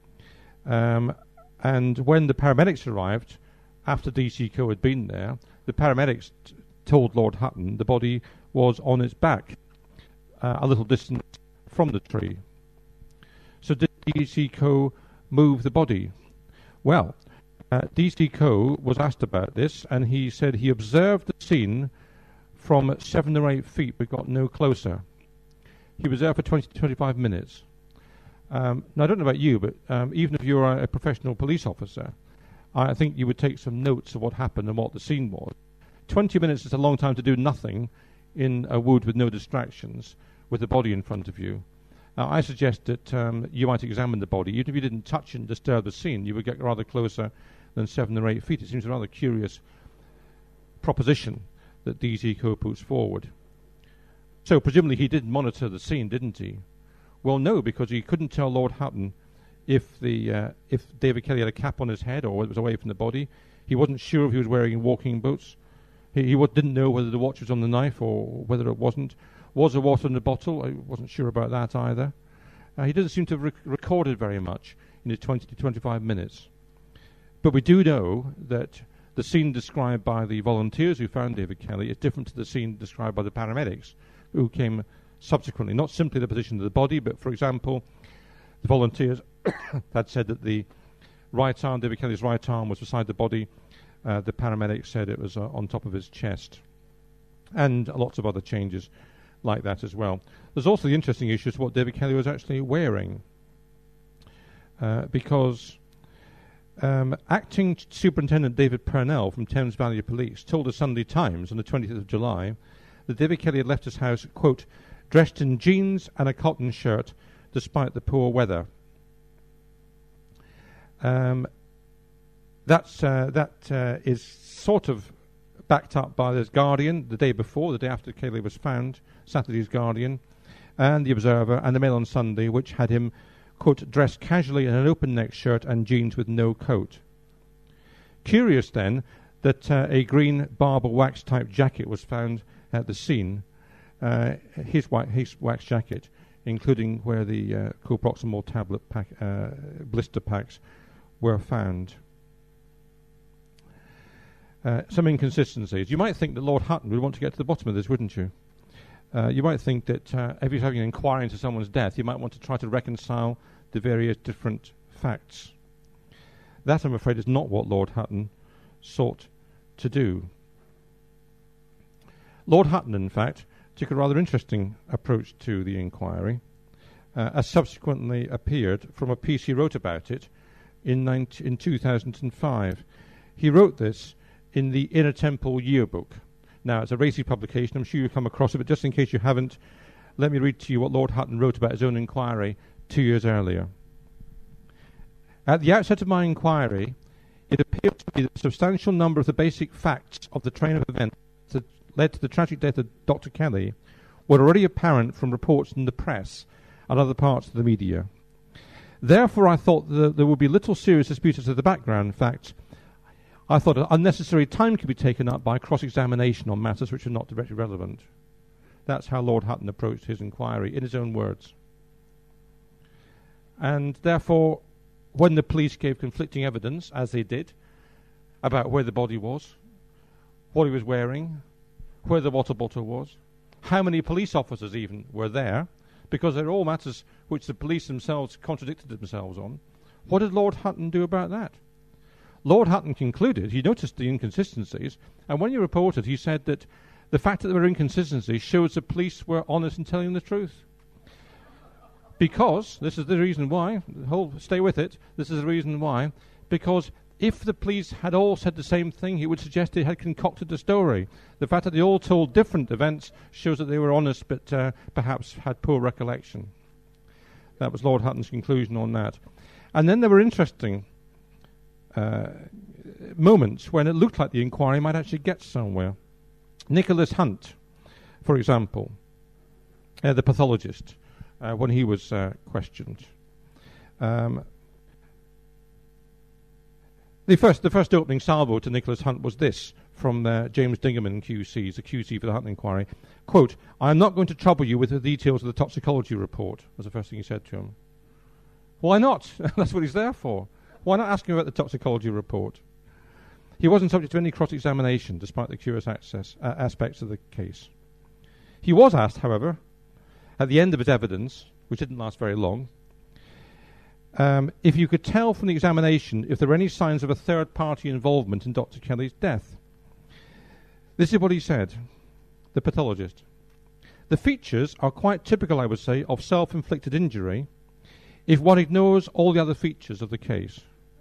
Um, and when the paramedics arrived, after D C Coe had been there, the paramedics t- told Lord Hutton the body was on its back, uh, a little distance from the tree. So did D C Coe move the body? Well, uh, D C Coe was asked about this, and he said he observed the scene from seven or eight feet, but got no closer. He was there for twenty to twenty-five minutes. Um, now, I don't know about you, but um, even if you're a, a professional police officer, I think you would take some notes of what happened and what the scene was. twenty minutes is a long time to do nothing in a wood with no distractions, with the body in front of you. Now, I suggest that um, you might examine the body. Even if you didn't touch and disturb the scene, you would get rather closer than seven or eight feet. It seems a rather curious proposition that D C Coe puts forward. So, presumably he did monitor the scene, didn't he? Well, no, because he couldn't tell Lord Hutton if the uh, if David Kelly had a cap on his head or it was away from the body. He wasn't sure if he was wearing walking boots. He, he w- didn't know whether the watch was on the knife or whether it wasn't. Was there water in the bottle? I wasn't sure about that either. Uh, he doesn't seem to have rec- recorded very much in his twenty to twenty-five minutes. But we do know that the scene described by the volunteers who found David Kelly is different to the scene described by the paramedics who came subsequently. Not simply the position of the body, but, for example, the volunteers had said that the right arm, David Kelly's right arm, was beside the body. Uh, the paramedics said it was uh, on top of his chest. And lots of other changes like that as well. There's also the interesting issue as to what David Kelly was actually wearing. Uh, because um, Acting Superintendent David Purnell from Thames Valley Police told the Sunday Times on the twentieth of July that David Kelly had left his house, quote, dressed in jeans and a cotton shirt despite the poor weather. Um, that's, uh, that uh, is sort of backed up by the Guardian the day before, the day after Kelly was found, Saturday's Guardian, and the Observer, and the Mail on Sunday, which had him, quote, dressed casually in an open-neck shirt and jeans with no coat. Curious, then, that uh, a green Barber wax-type jacket was found at the scene, uh, his, wa- his wax jacket, including where the uh, coproximal tablet pack, uh, blister packs were found. Uh, some inconsistencies. You might think that Lord Hutton would want to get to the bottom of this, wouldn't you? Uh, you might think that uh, if he's having an inquiry into someone's death, you might want to try to reconcile the various different facts. That, I'm afraid, is not what Lord Hutton sought to do. Lord Hutton, in fact, took a rather interesting approach to the inquiry, uh, as subsequently appeared from a piece he wrote about it in, nineteen in two thousand five. He wrote this in the Inner Temple Yearbook. Now, it's a racy publication. I'm sure you've come across it, but just in case you haven't, let me read to you what Lord Hutton wrote about his own inquiry two years earlier. At the outset of my inquiry, it appeared to me that a substantial number of the basic facts of the train of events that led to the tragic death of Doctor Kelly were already apparent from reports in the press and other parts of the media. Therefore, I thought that there would be little serious dispute as to the background facts. I thought unnecessary time could be taken up by cross-examination on matters which are not directly relevant. That's how Lord Hutton approached his inquiry, in his own words. And therefore, when the police gave conflicting evidence, as they did, about where the body was, what he was wearing, where the water bottle was, how many police officers even were there, because they're all matters which the police themselves contradicted themselves on, what did Lord Hutton do about that? Lord Hutton concluded, he noticed the inconsistencies, and when he reported, he said that the fact that there were inconsistencies shows the police were honest in telling the truth. Because, this is the reason why, hold, stay with it, this is the reason why, because if the police had all said the same thing, he would suggest they had concocted the story. The fact that they all told different events shows that they were honest, but uh, perhaps had poor recollection. That was Lord Hutton's conclusion on that. And then there were interesting uh, moments when it looked like the inquiry might actually get somewhere. Nicholas Hunt, for example, uh, the pathologist, uh, when he was uh, questioned. Um, the first the first opening salvo to Nicholas Hunt was this, from uh, James Dingerman, Q C, the Q C for the Hunt inquiry. Quote, "I am not going to trouble you with the details of the toxicology report," was the first thing he said to him. Why not? That's what he's there for. Why not ask him about the toxicology report? He wasn't subject to any cross-examination, despite the curious access, uh, aspects of the case. He was asked, however, at the end of his evidence, which didn't last very long, um, if you could tell from the examination if there were any signs of a third-party involvement in Doctor Kelly's death. This is what he said, the pathologist. "The features are quite typical, I would say, of self-inflicted injury, if one ignores all the other features of the case."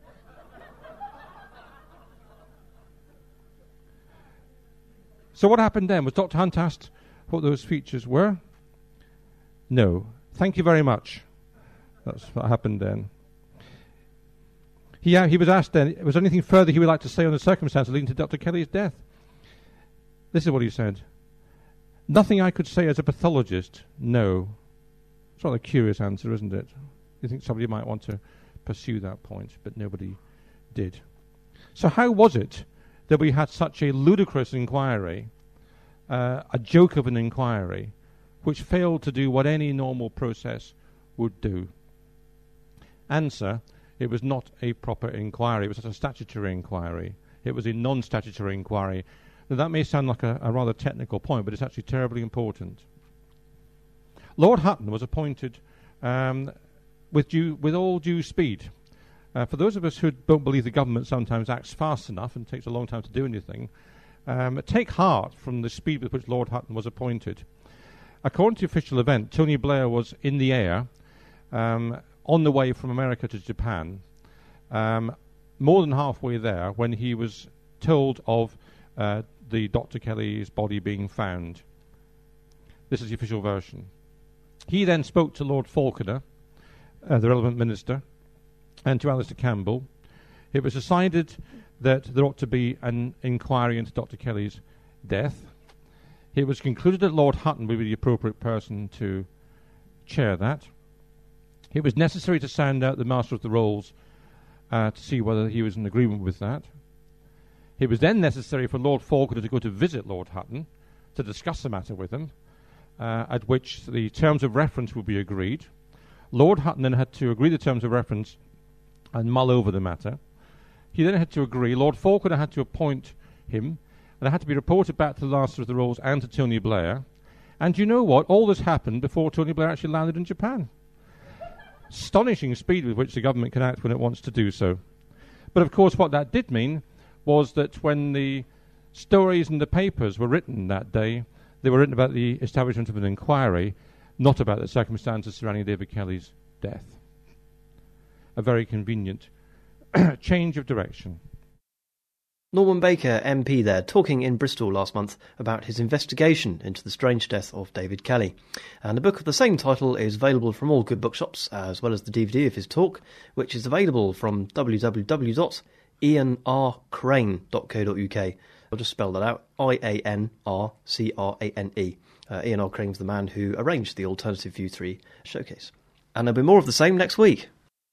So what happened then? Was Doctor Hunt asked what those features were? No. Thank you very much. That's what happened then. He, uh, he was asked then, was there anything further he would like to say on the circumstances leading to Doctor Kelly's death? This is what he said. "Nothing I could say as a pathologist, no." It's rather a curious answer, isn't it? You think somebody might want to pursue that point, but nobody did. So how was it that we had such a ludicrous inquiry, uh, a joke of an inquiry, which failed to do what any normal process would do? Answer, it was not a proper inquiry. It was a statutory inquiry. It was a non-statutory inquiry. Now, that may sound like a, a rather technical point, but it's actually terribly important. Lord Hutton was appointed um, with, due, with all due speed. Uh, for those of us who don't believe the government sometimes acts fast enough and takes a long time to do anything, um, take heart from the speed with which Lord Hutton was appointed. According to the official event, Tony Blair was in the air um, on the way from America to Japan, um, more than halfway there when he was told of uh, the Doctor Kelly's body being found. This is the official version. He then spoke to Lord Falconer, uh, the relevant minister, and to Alistair Campbell. It was decided that there ought to be an inquiry into Doctor Kelly's death. It was concluded that Lord Hutton would be the appropriate person to chair that. It was necessary to sound out the Master of the Rolls uh, to see whether he was in agreement with that. It was then necessary for Lord Falconer to go to visit Lord Hutton to discuss the matter with him. uh, at which the terms of reference would be agreed. Lord Hutton then had to agree the terms of reference and mull over the matter. He then had to agree. Lord Falkiner had to appoint him, and it had to be reported back to the Master of the Rolls and to Tony Blair. And you know what? All this happened before Tony Blair actually landed in Japan. Astonishing speed with which the government can act when it wants to do so. But of course what that did mean was that when the stories in the papers were written that day, they were written about the establishment of an inquiry, not about the circumstances surrounding David Kelly's death. A very convenient change of direction. Norman Baker, M P there, talking in Bristol last month about his investigation into the strange death of David Kelly. And a book of the same title is available from all good bookshops, as well as the D V D of his talk, which is available from w w w dot ian r crane dot co dot u k. I'll just spell that out, I A N R C R A N E. Uh, Ian R. Crane's the man who arranged the Alternative View three showcase. And there'll be more of the same next week.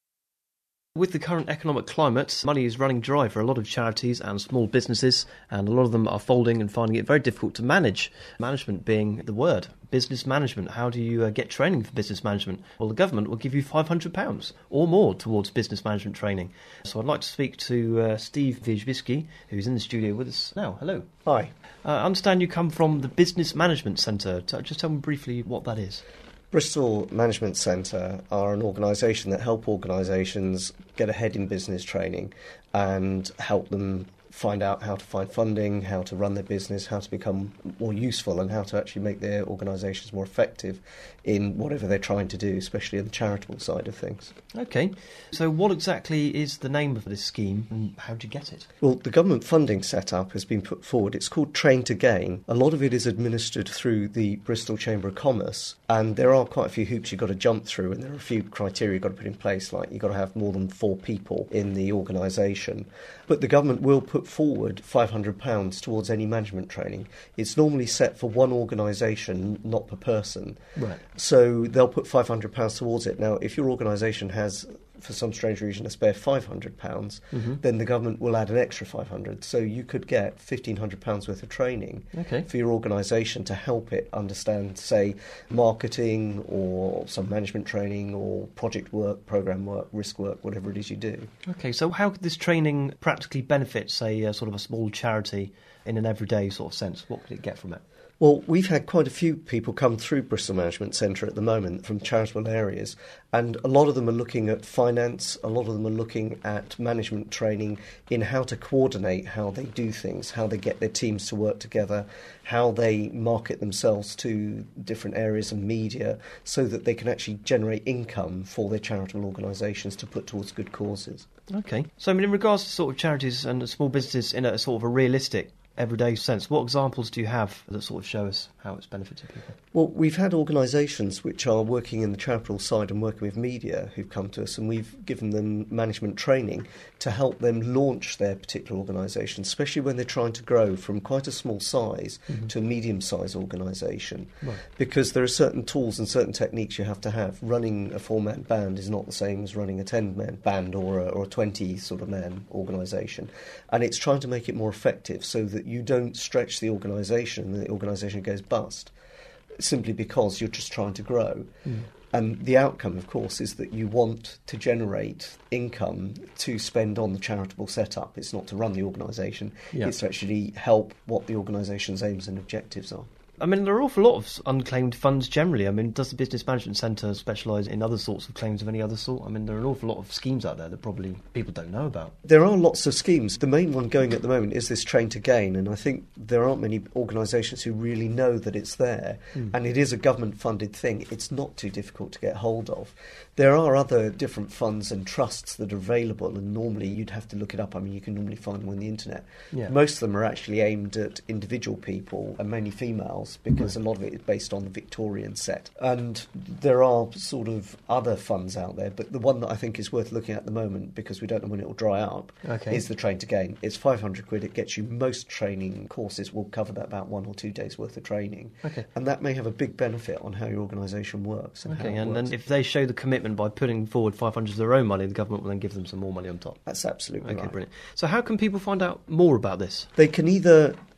With the current economic climate, money is running dry for a lot of charities and small businesses, and a lot of them are folding and finding it very difficult to manage. Management being the word. Business management. How do you uh, get training for business management? Well, the government will give you five hundred pounds or more towards business management training. So I'd like to speak to uh, Steve Wierzbicki, who's in the studio with us now. Hello. Hi. Uh, I understand you come from the Business Management Centre. Just tell me briefly what that is. Bristol Management Centre are an organisation that help organisations get ahead in business training and help them find out how to find funding, how to run their business, how to become more useful, and how to actually make their organisations more effective in whatever they're trying to do, especially on the charitable side of things. OK. So what exactly is the name of this scheme and how do you get it? Well, the government funding setup has been put forward. It's called Train to Gain. A lot of it is administered through the Bristol Chamber of Commerce, and there are quite a few hoops you've got to jump through, and there are a few criteria you've got to put in place, like you've got to have more than four people in the organisation. But the government will put forward five hundred pounds towards any management training. It's normally set for one organisation, not per person. Right. So they'll put five hundred pounds towards it. Now, if your organisation has, for some strange reason, a spare five hundred pounds, mm-hmm. then the government will add an extra five hundred. So you could get fifteen hundred pounds worth of training okay. for your organisation to help it understand, say, marketing or some management training or project work, programme work, risk work, whatever it is you do. OK, so how could this training practically benefit, say, uh, sort of a small charity in an everyday sort of sense? What could it get from it? Well, we've had quite a few people come through Bristol Management Centre at the moment from charitable areas, and a lot of them are looking at finance, a lot of them are looking at management training in how to coordinate how they do things, how they get their teams to work together, how they market themselves to different areas of media so that they can actually generate income for their charitable organisations to put towards good causes. OK. So, I mean, in regards to sort of charities and small businesses in a sort of a realistic everyday sense, what examples do you have that sort of show us how it's benefited people? Well, we've had organisations which are working in the charitable side and working with media who've come to us, and we've given them management training to help them launch their particular organisation, especially when they're trying to grow from quite a small size mm-hmm. to a medium-sized organisation. Right. Because there are certain tools and certain techniques you have to have. Running a four-man band is not the same as running a ten-man band or a, or a twenty sort of man organisation, and it's trying to make it more effective so that you don't stretch the organisation and the organisation goes bust simply because you're just trying to grow. Mm. And the outcome, of course, is that you want to generate income to spend on the charitable setup. It's not to run the organisation, yeah. it's to actually help what the organisation's aims and objectives are. I mean, there are an awful lot of unclaimed funds generally. I mean, does the Business Management Centre specialise in other sorts of claims of any other sort? I mean, there are an awful lot of schemes out there that probably people don't know about. There are lots of schemes. The main one going at the moment is this Train to Gain, and I think there aren't many organisations who really know that it's there, mm. and it is a government-funded thing. It's not too difficult to get hold of. There are other different funds and trusts that are available, and normally you'd have to look it up. I mean, you can normally find them on the internet. Yeah. Most of them are actually aimed at individual people, and mainly females, because right. a lot of it is based on the Victorian set. And there are sort of other funds out there, but the one that I think is worth looking at the moment, because we don't know when it will dry up, okay. is the Train to Gain. It's five hundred quid. It gets you most training courses will cover that about one or two days worth of training. Okay. And that may have a big benefit on how your organisation works. And okay, how it and works. then if they show the commitment by putting forward five hundred of their own money, the government will then give them some more money on top. That's absolutely okay, right. Brilliant. So how can people find out more about this? They can either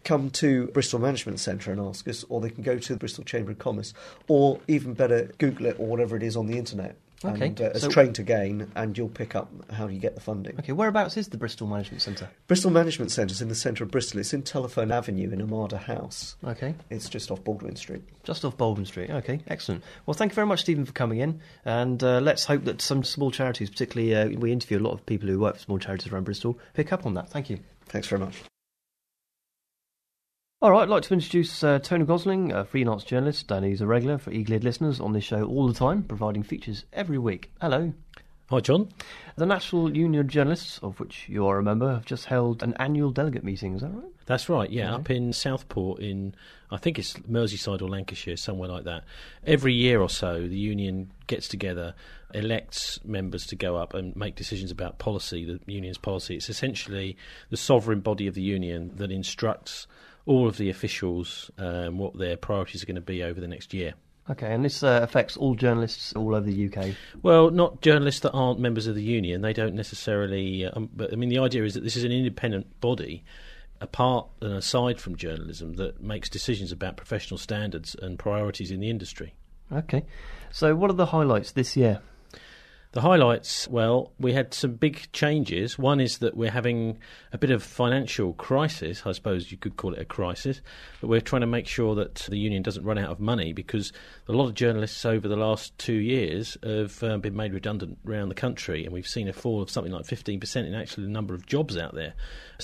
come to Bristol Management Centre and ask us, or they can go to the Bristol Chamber of Commerce, or even better, Google it or whatever it is on the internet. Okay. And, uh, as So- Train to Gain, and you'll pick up how you get the funding. Okay, whereabouts is the Bristol Management Centre? Bristol Management Centre is in the centre of Bristol. It's in Telephone Avenue in Armada House. Okay. It's just off Baldwin Street. Just off Baldwin Street. Okay, excellent. Well, thank you very much, Stephen, for coming in. And uh, let's hope that some small charities, particularly uh, we interview a lot of people who work for small charities around Bristol, pick up on that. Thank you. Thanks very much. All right, I'd like to introduce uh, Tony Gosling, a freelance journalist, and he's a regular for Eagle-Eared listeners on this show all the time, providing features every week. Hello. Hi, John. The National Union of Journalists, of which you are a member, have just held an annual delegate meeting, is that right? That's right, yeah, Okay. up in Southport in, I think it's Merseyside or Lancashire, somewhere like that. Every year or so, the union gets together, elects members to go up and make decisions about policy, the union's policy. It's essentially the sovereign body of the union that instructs all of the officials um, what their priorities are going to be over the next year. Okay, and this uh, affects all journalists all over the U K? Well, not journalists that aren't members of the union. They don't necessarily... Uh, um, but, I mean, the idea is that this is an independent body, apart and aside from journalism, that makes decisions about professional standards and priorities in the industry. Okay, so what are the highlights this year? The highlights, well, we had some big changes. One is that we're having a bit of financial crisis, I suppose you could call it a crisis, but we're trying to make sure that the union doesn't run out of money, because a lot of journalists over the last two years have uh, been made redundant around the country, and we've seen a fall of something like fifteen percent in actually the number of jobs out there.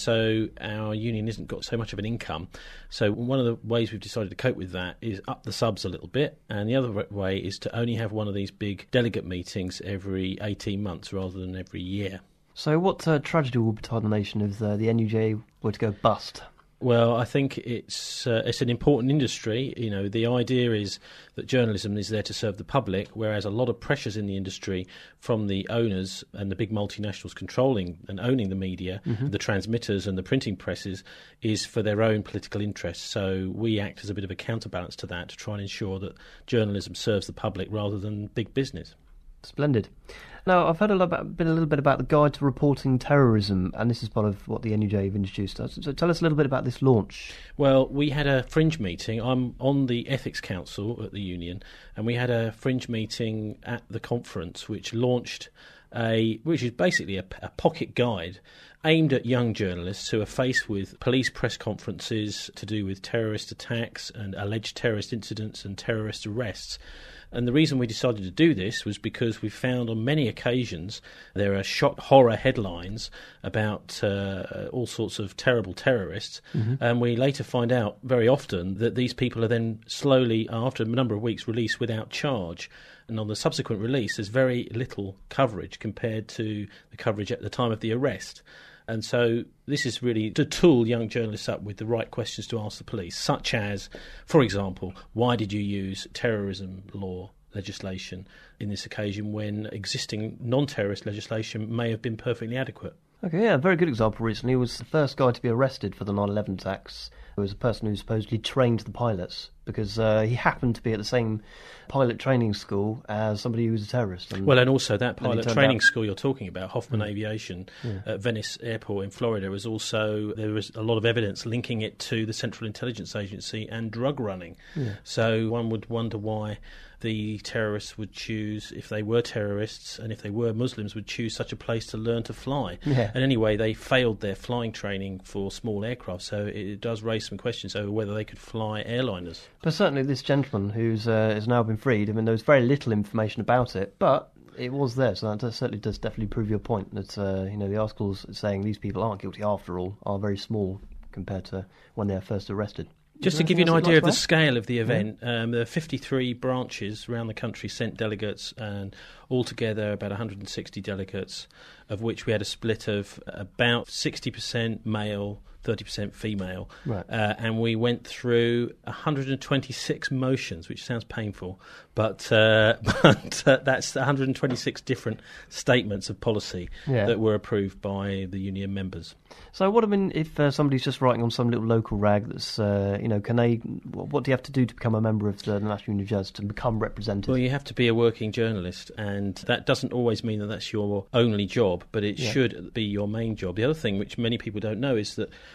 So our union hasn't got so much of an income. So one of the ways we've decided to cope with that is up the subs a little bit, and the other way is to only have one of these big delegate meetings every eighteen months rather than every year. So what uh, tragedy will betide the nation if uh, the N U J were to go bust? Well, I think it's uh, it's an important industry. You know, the idea is that journalism is there to serve the public, whereas a lot of pressures in the industry from the owners and the big multinationals controlling and owning the media, Mhm. the transmitters and the printing presses, is for their own political interests. So we act as a bit of a counterbalance to that to try and ensure that journalism serves the public rather than big business. Splendid. Now, I've heard a, lot about, been a little bit about the Guide to Reporting Terrorism, and this is part of what the N U J have introduced us. So tell us a little bit about this launch. Well, we had a fringe meeting. I'm on the Ethics Council at the union, and we had a fringe meeting at the conference which launched a, which is basically a, a pocket guide aimed at young journalists who are faced with police press conferences to do with terrorist attacks and alleged terrorist incidents and terrorist arrests. And the reason we decided to do this was because we found on many occasions there are shock horror headlines about uh, all sorts of terrible terrorists, Mhm. and we later find out very often that these people are then slowly, after a number of weeks, released without charge. And on the subsequent release, there's very little coverage compared to the coverage at the time of the arrest. And so this is really to tool young journalists up with the right questions to ask the police, such as, for example, why did you use terrorism law legislation in this occasion when existing non-terrorist legislation may have been perfectly adequate? Okay, yeah, a very good example recently was the first guy to be arrested for the nine eleven attacks. There was a person who supposedly trained the pilots because uh, he happened to be at the same pilot training school as somebody who was a terrorist. And Well, and also that then he pilot turned training out- school you're talking about, Hoffman Aviation Yeah. at Venice Airport in Florida, was also, there was a lot of evidence linking it to the Central Intelligence Agency and drug running. Yeah. So one would wonder why the terrorists would choose, if they were terrorists and if they were Muslims, would choose such a place to learn to fly. Yeah. And anyway, they failed their flying training for small aircraft, so it does raise some questions over whether they could fly airliners. But certainly this gentleman who's uh, has now been freed, I mean, there was very little information about it, but it was there, so that does, certainly does definitely prove your point that, uh, you know, the articles saying these people aren't guilty after all are very small compared to when they were first arrested. Just Is to there give you an anything else idea you'd of the like to scale of the add? event, um, there are fifty-three branches around the country sent delegates, and altogether about one hundred sixty delegates, of which we had a split of about sixty percent male, thirty percent female. Right. Uh, and we went through one hundred twenty-six motions, which sounds painful, but, uh, but uh, that's one hundred twenty-six different statements of policy Yeah. that were approved by the union members. So what I mean, if uh, somebody's just writing on some little local rag that's, uh, you know, can they, what, what do you have to do to become a member of the National Union of Journalists, to become representative? Well, you have to be a working journalist, and that doesn't always mean that that's your only job, but it Yeah. should be your main job. The other thing which many people don't know is that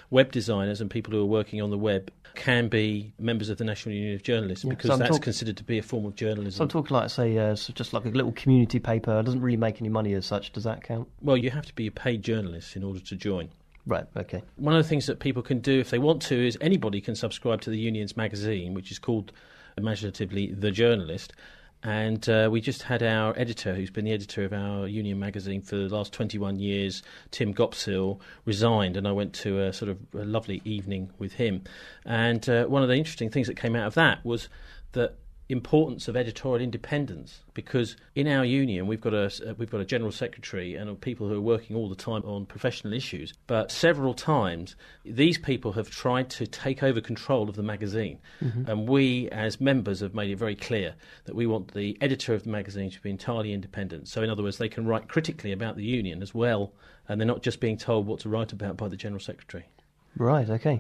web designers and people who are working on the web can be members of the National Union of Journalists, Yeah, because so I'm that's talk- considered to be a form of journalism. So I'm talking like, say, uh, so just like a little community paper. It doesn't really make any money as such. Does that count? Well, you have to be a paid journalist in order to join. Right, okay. One of the things that people can do if they want to is anybody can subscribe to the union's magazine, which is called, imaginatively, The Journalist. And uh, we just had our editor, who's been the editor of our union magazine for the last twenty-one years, Tim Gopsill, resigned, and I went to a sort of a lovely evening with him. And uh, one of the interesting things that came out of that was the importance of editorial independence, because in our union we've got a we've got a general secretary and people who are working all the time on professional issues, but several times these people have tried to take over control of the magazine. Mhm. And we as members have made it very clear that we want the editor of the magazine to be entirely independent. So in other words, they can write critically about the union as well, and they're not just being told what to write about by the general secretary. Right, okay.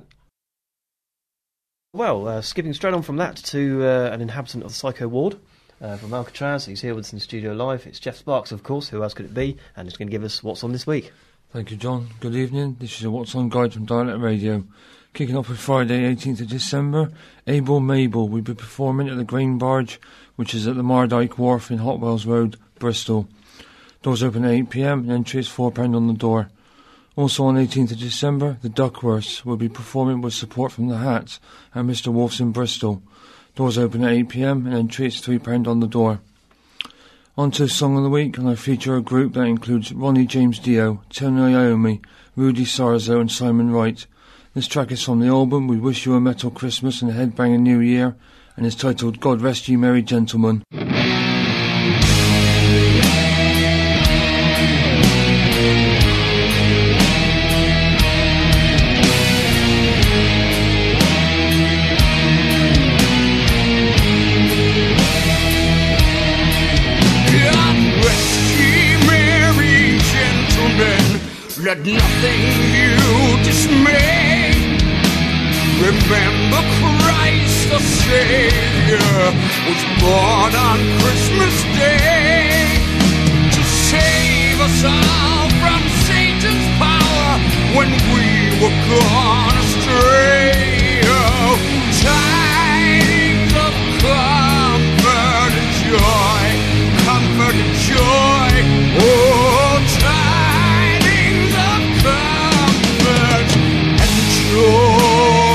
Well, uh, skipping straight on from that to uh, an inhabitant of the Psycho Ward uh, from Alcatraz. He's here with us in the studio live. It's Jeff Sparks, of course. Who else could it be? And he's going to give us what's on this week. Thank you, John. Good evening. This is a What's On guide from Dialect Radio. Kicking off with Friday, eighteenth of December, Abel Mabel will be performing at the Grain Barge, which is at the Mardyke Wharf in Hotwells Road, Bristol. Doors open at eight p m and entry is four pounds on the door. Also on eighteenth of December, the Duckworths will be performing with support from the Hats and Mister Wolf's in Bristol. Doors open at eight p m and entry is three pounds on the door. On to Song of the Week, and I feature a group that includes Ronnie James Dio, Tony Iommi, Rudy Sarzo and Simon Wright. This track is from the album We Wish You a Metal Christmas and a Headbanging New Year, and is titled God Rest Ye Merry Gentlemen. Let nothing you dismay. Remember Christ the Savior was born on Christmas Day to save us all from Satan's power when we were gone astray. Oh, tidings of comfort and joy, comfort and joy. Oh, tidings comfort and joy.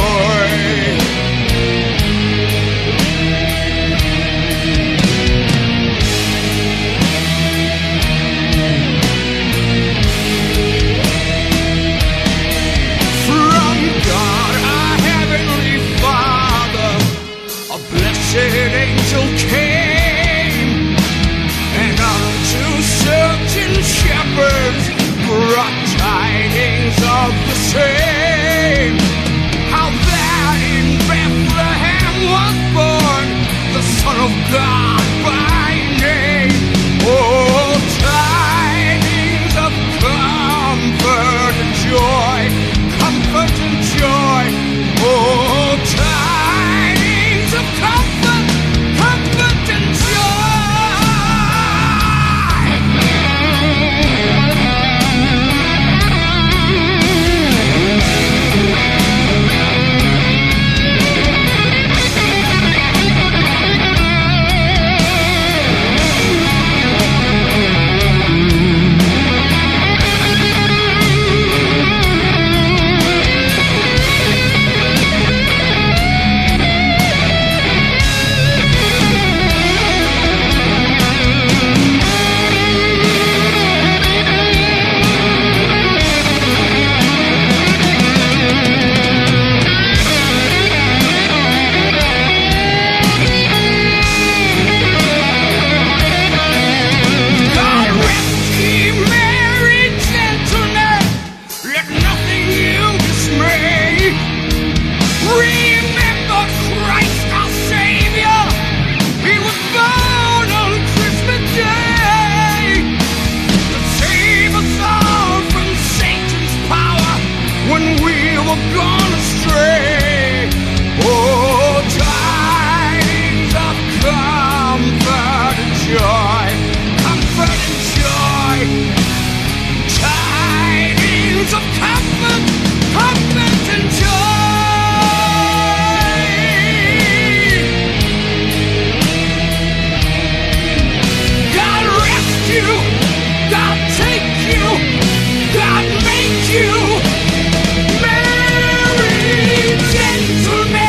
From God, our heavenly Father, a blessed angel came, and unto certain shepherds brought tidings of the same, how that in Bethlehem was born the Son of God by name. Oh, tidings of comfort and joy, comfort and joy. Oh, tidings of comfort, comfort and joy. God take you, God make you, merry gentlemen.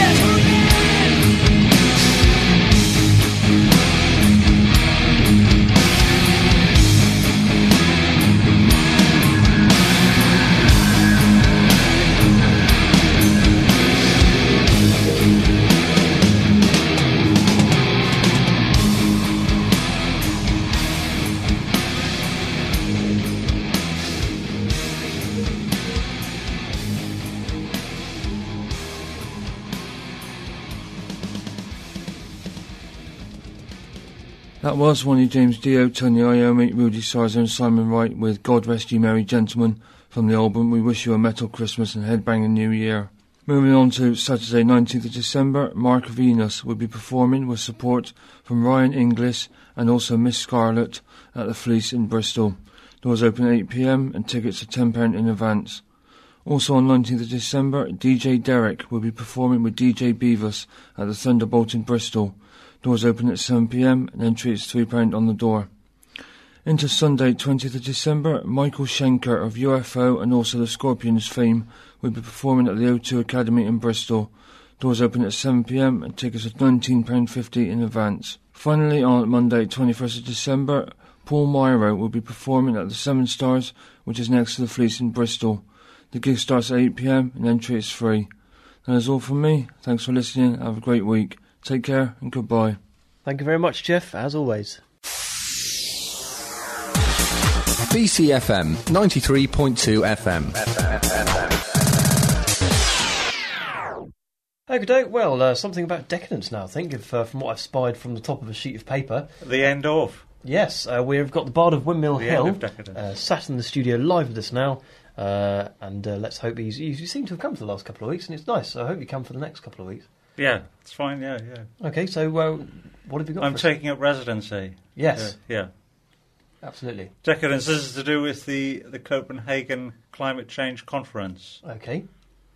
That was Ronnie James Dio, Tony Iommi, Rudy Sarzo and Simon Wright with God Rest You Merry Gentlemen from the album We Wish You a Metal Christmas and Headbanging New Year. Moving on to Saturday nineteenth of December, Mark Venus will be performing with support from Ryan Inglis and also Miss Scarlett at the Fleece in Bristol. Doors open at eight p m and tickets are ten pounds in advance. Also on nineteenth of December, D J Derek will be performing with D J Beavis at the Thunderbolt in Bristol. Doors open at seven p m and entry is three pounds on the door. Into Sunday, twentieth of December, Michael Schenker of U F O and also the Scorpions fame will be performing at the O two Academy in Bristol. Doors open at seven p m and tickets are nineteen pounds fifty in advance. Finally, on Monday, twenty-first of December, Paul Myro will be performing at the Seven Stars, which is next to the Fleece in Bristol. The gig starts at eight p m and entry is free. That is all from me. Thanks for listening. Have a great week. Take care and goodbye. Thank you very much, Jeff, as always. B C F M ninety-three point two F M. Okay, well, uh, something about Decadence now, I think, if, uh, from what I've spied from the top of a sheet of paper. The end of. Yes, uh, we've got the Bard of Windmill the Hill end of Decadence. Uh, sat in the studio live with us now, uh, and uh, let's hope he's... You seem to have come for the last couple of weeks, and it's nice, so I hope you come for the next couple of weeks. Yeah, it's fine, yeah, yeah. Okay, so uh, what have you got I'm for us? taking up residency. Yes. Uh, yeah. Absolutely. Decadence, this is to do with the, the Copenhagen Climate Change Conference. Okay.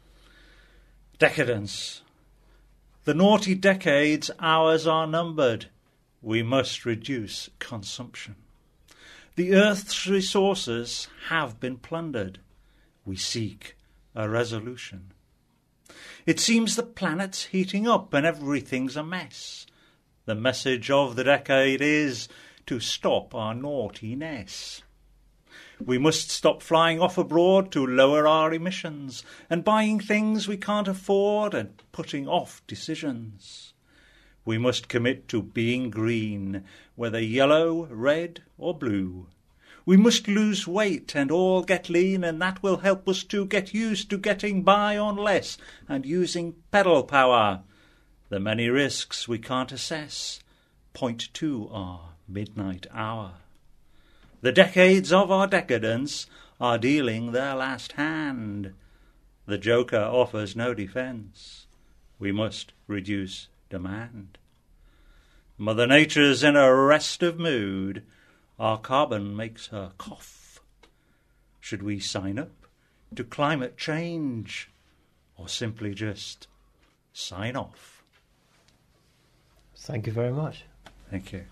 Decadence. The naughty decades, hours are numbered. We must reduce consumption. The Earth's resources have been plundered. We seek a resolution. It seems the planet's heating up and everything's a mess. The message of the decade is to stop our naughtiness. We must stop flying off abroad to lower our emissions and buying things we can't afford and putting off decisions. We must commit to being green, whether yellow, red or blue. We must lose weight and all get lean, and that will help us to get used to getting by on less and using pedal power. The many risks we can't assess point to our midnight hour. The decades of our decadence are dealing their last hand. The Joker offers no defence. We must reduce demand. Mother Nature's in a restive mood. Our carbon makes her cough. Should we sign up to climate change or simply just sign off? Thank you very much. Thank you.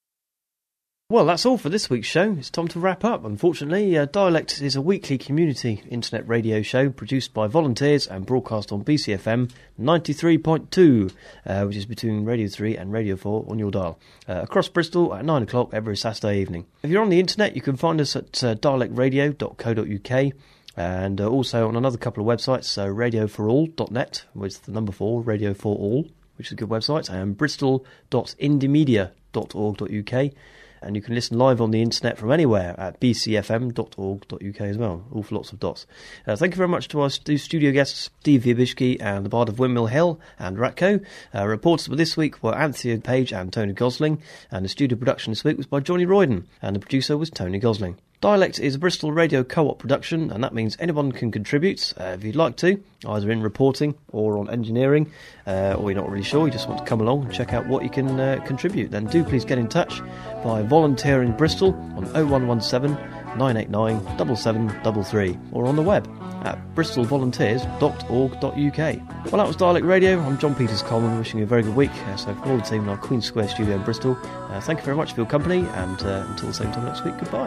Well, that's all for this week's show. It's time to wrap up. Unfortunately, uh, Dialect is a weekly community internet radio show produced by volunteers and broadcast on B C F M ninety-three point two, uh, which is between Radio three and Radio four on your dial, uh, across Bristol at nine o'clock every Saturday evening. If you're on the internet, you can find us at uh, dialect radio dot co dot uk and uh, also on another couple of websites, uh, radio for all dot net, with the number four, Radio for All, which is a good website, and bristol dot indymedia dot org dot uk. And you can listen live on the internet from anywhere at b c f m dot org dot u k as well. All for lots of dots. Uh, thank you very much to our stu- studio guests, Steve Wiebischke and the Bard of Windmill Hill and Ratco. Uh, reporters for this week were Anthea Page and Tony Gosling. And the studio production this week was by Johnny Royden. And the producer was Tony Gosling. Dialect is a Bristol Radio co-op production, and that means anyone can contribute uh, if you'd like to, either in reporting or on engineering, uh, or you're not really sure, you just want to come along and check out what you can uh, contribute. Then do please get in touch by volunteering Bristol on oh one one seven, nine eight nine, seven seven three three or on the web at bristol volunteers dot org dot U K. Well, that was Dialect Radio. I'm John Peters-Coleman, wishing you a very good week. Uh, so from all the team in our Queen Square studio in Bristol, uh, thank you very much for your company, and uh, until the same time next week, goodbye.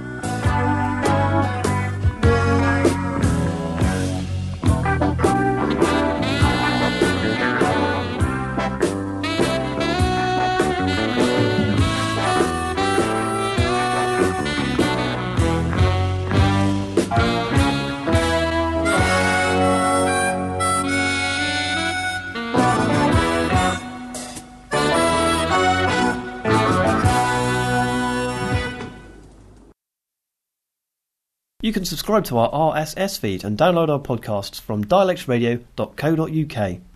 You can subscribe to our R S S feed and download our podcasts from dialect radio dot co dot U K.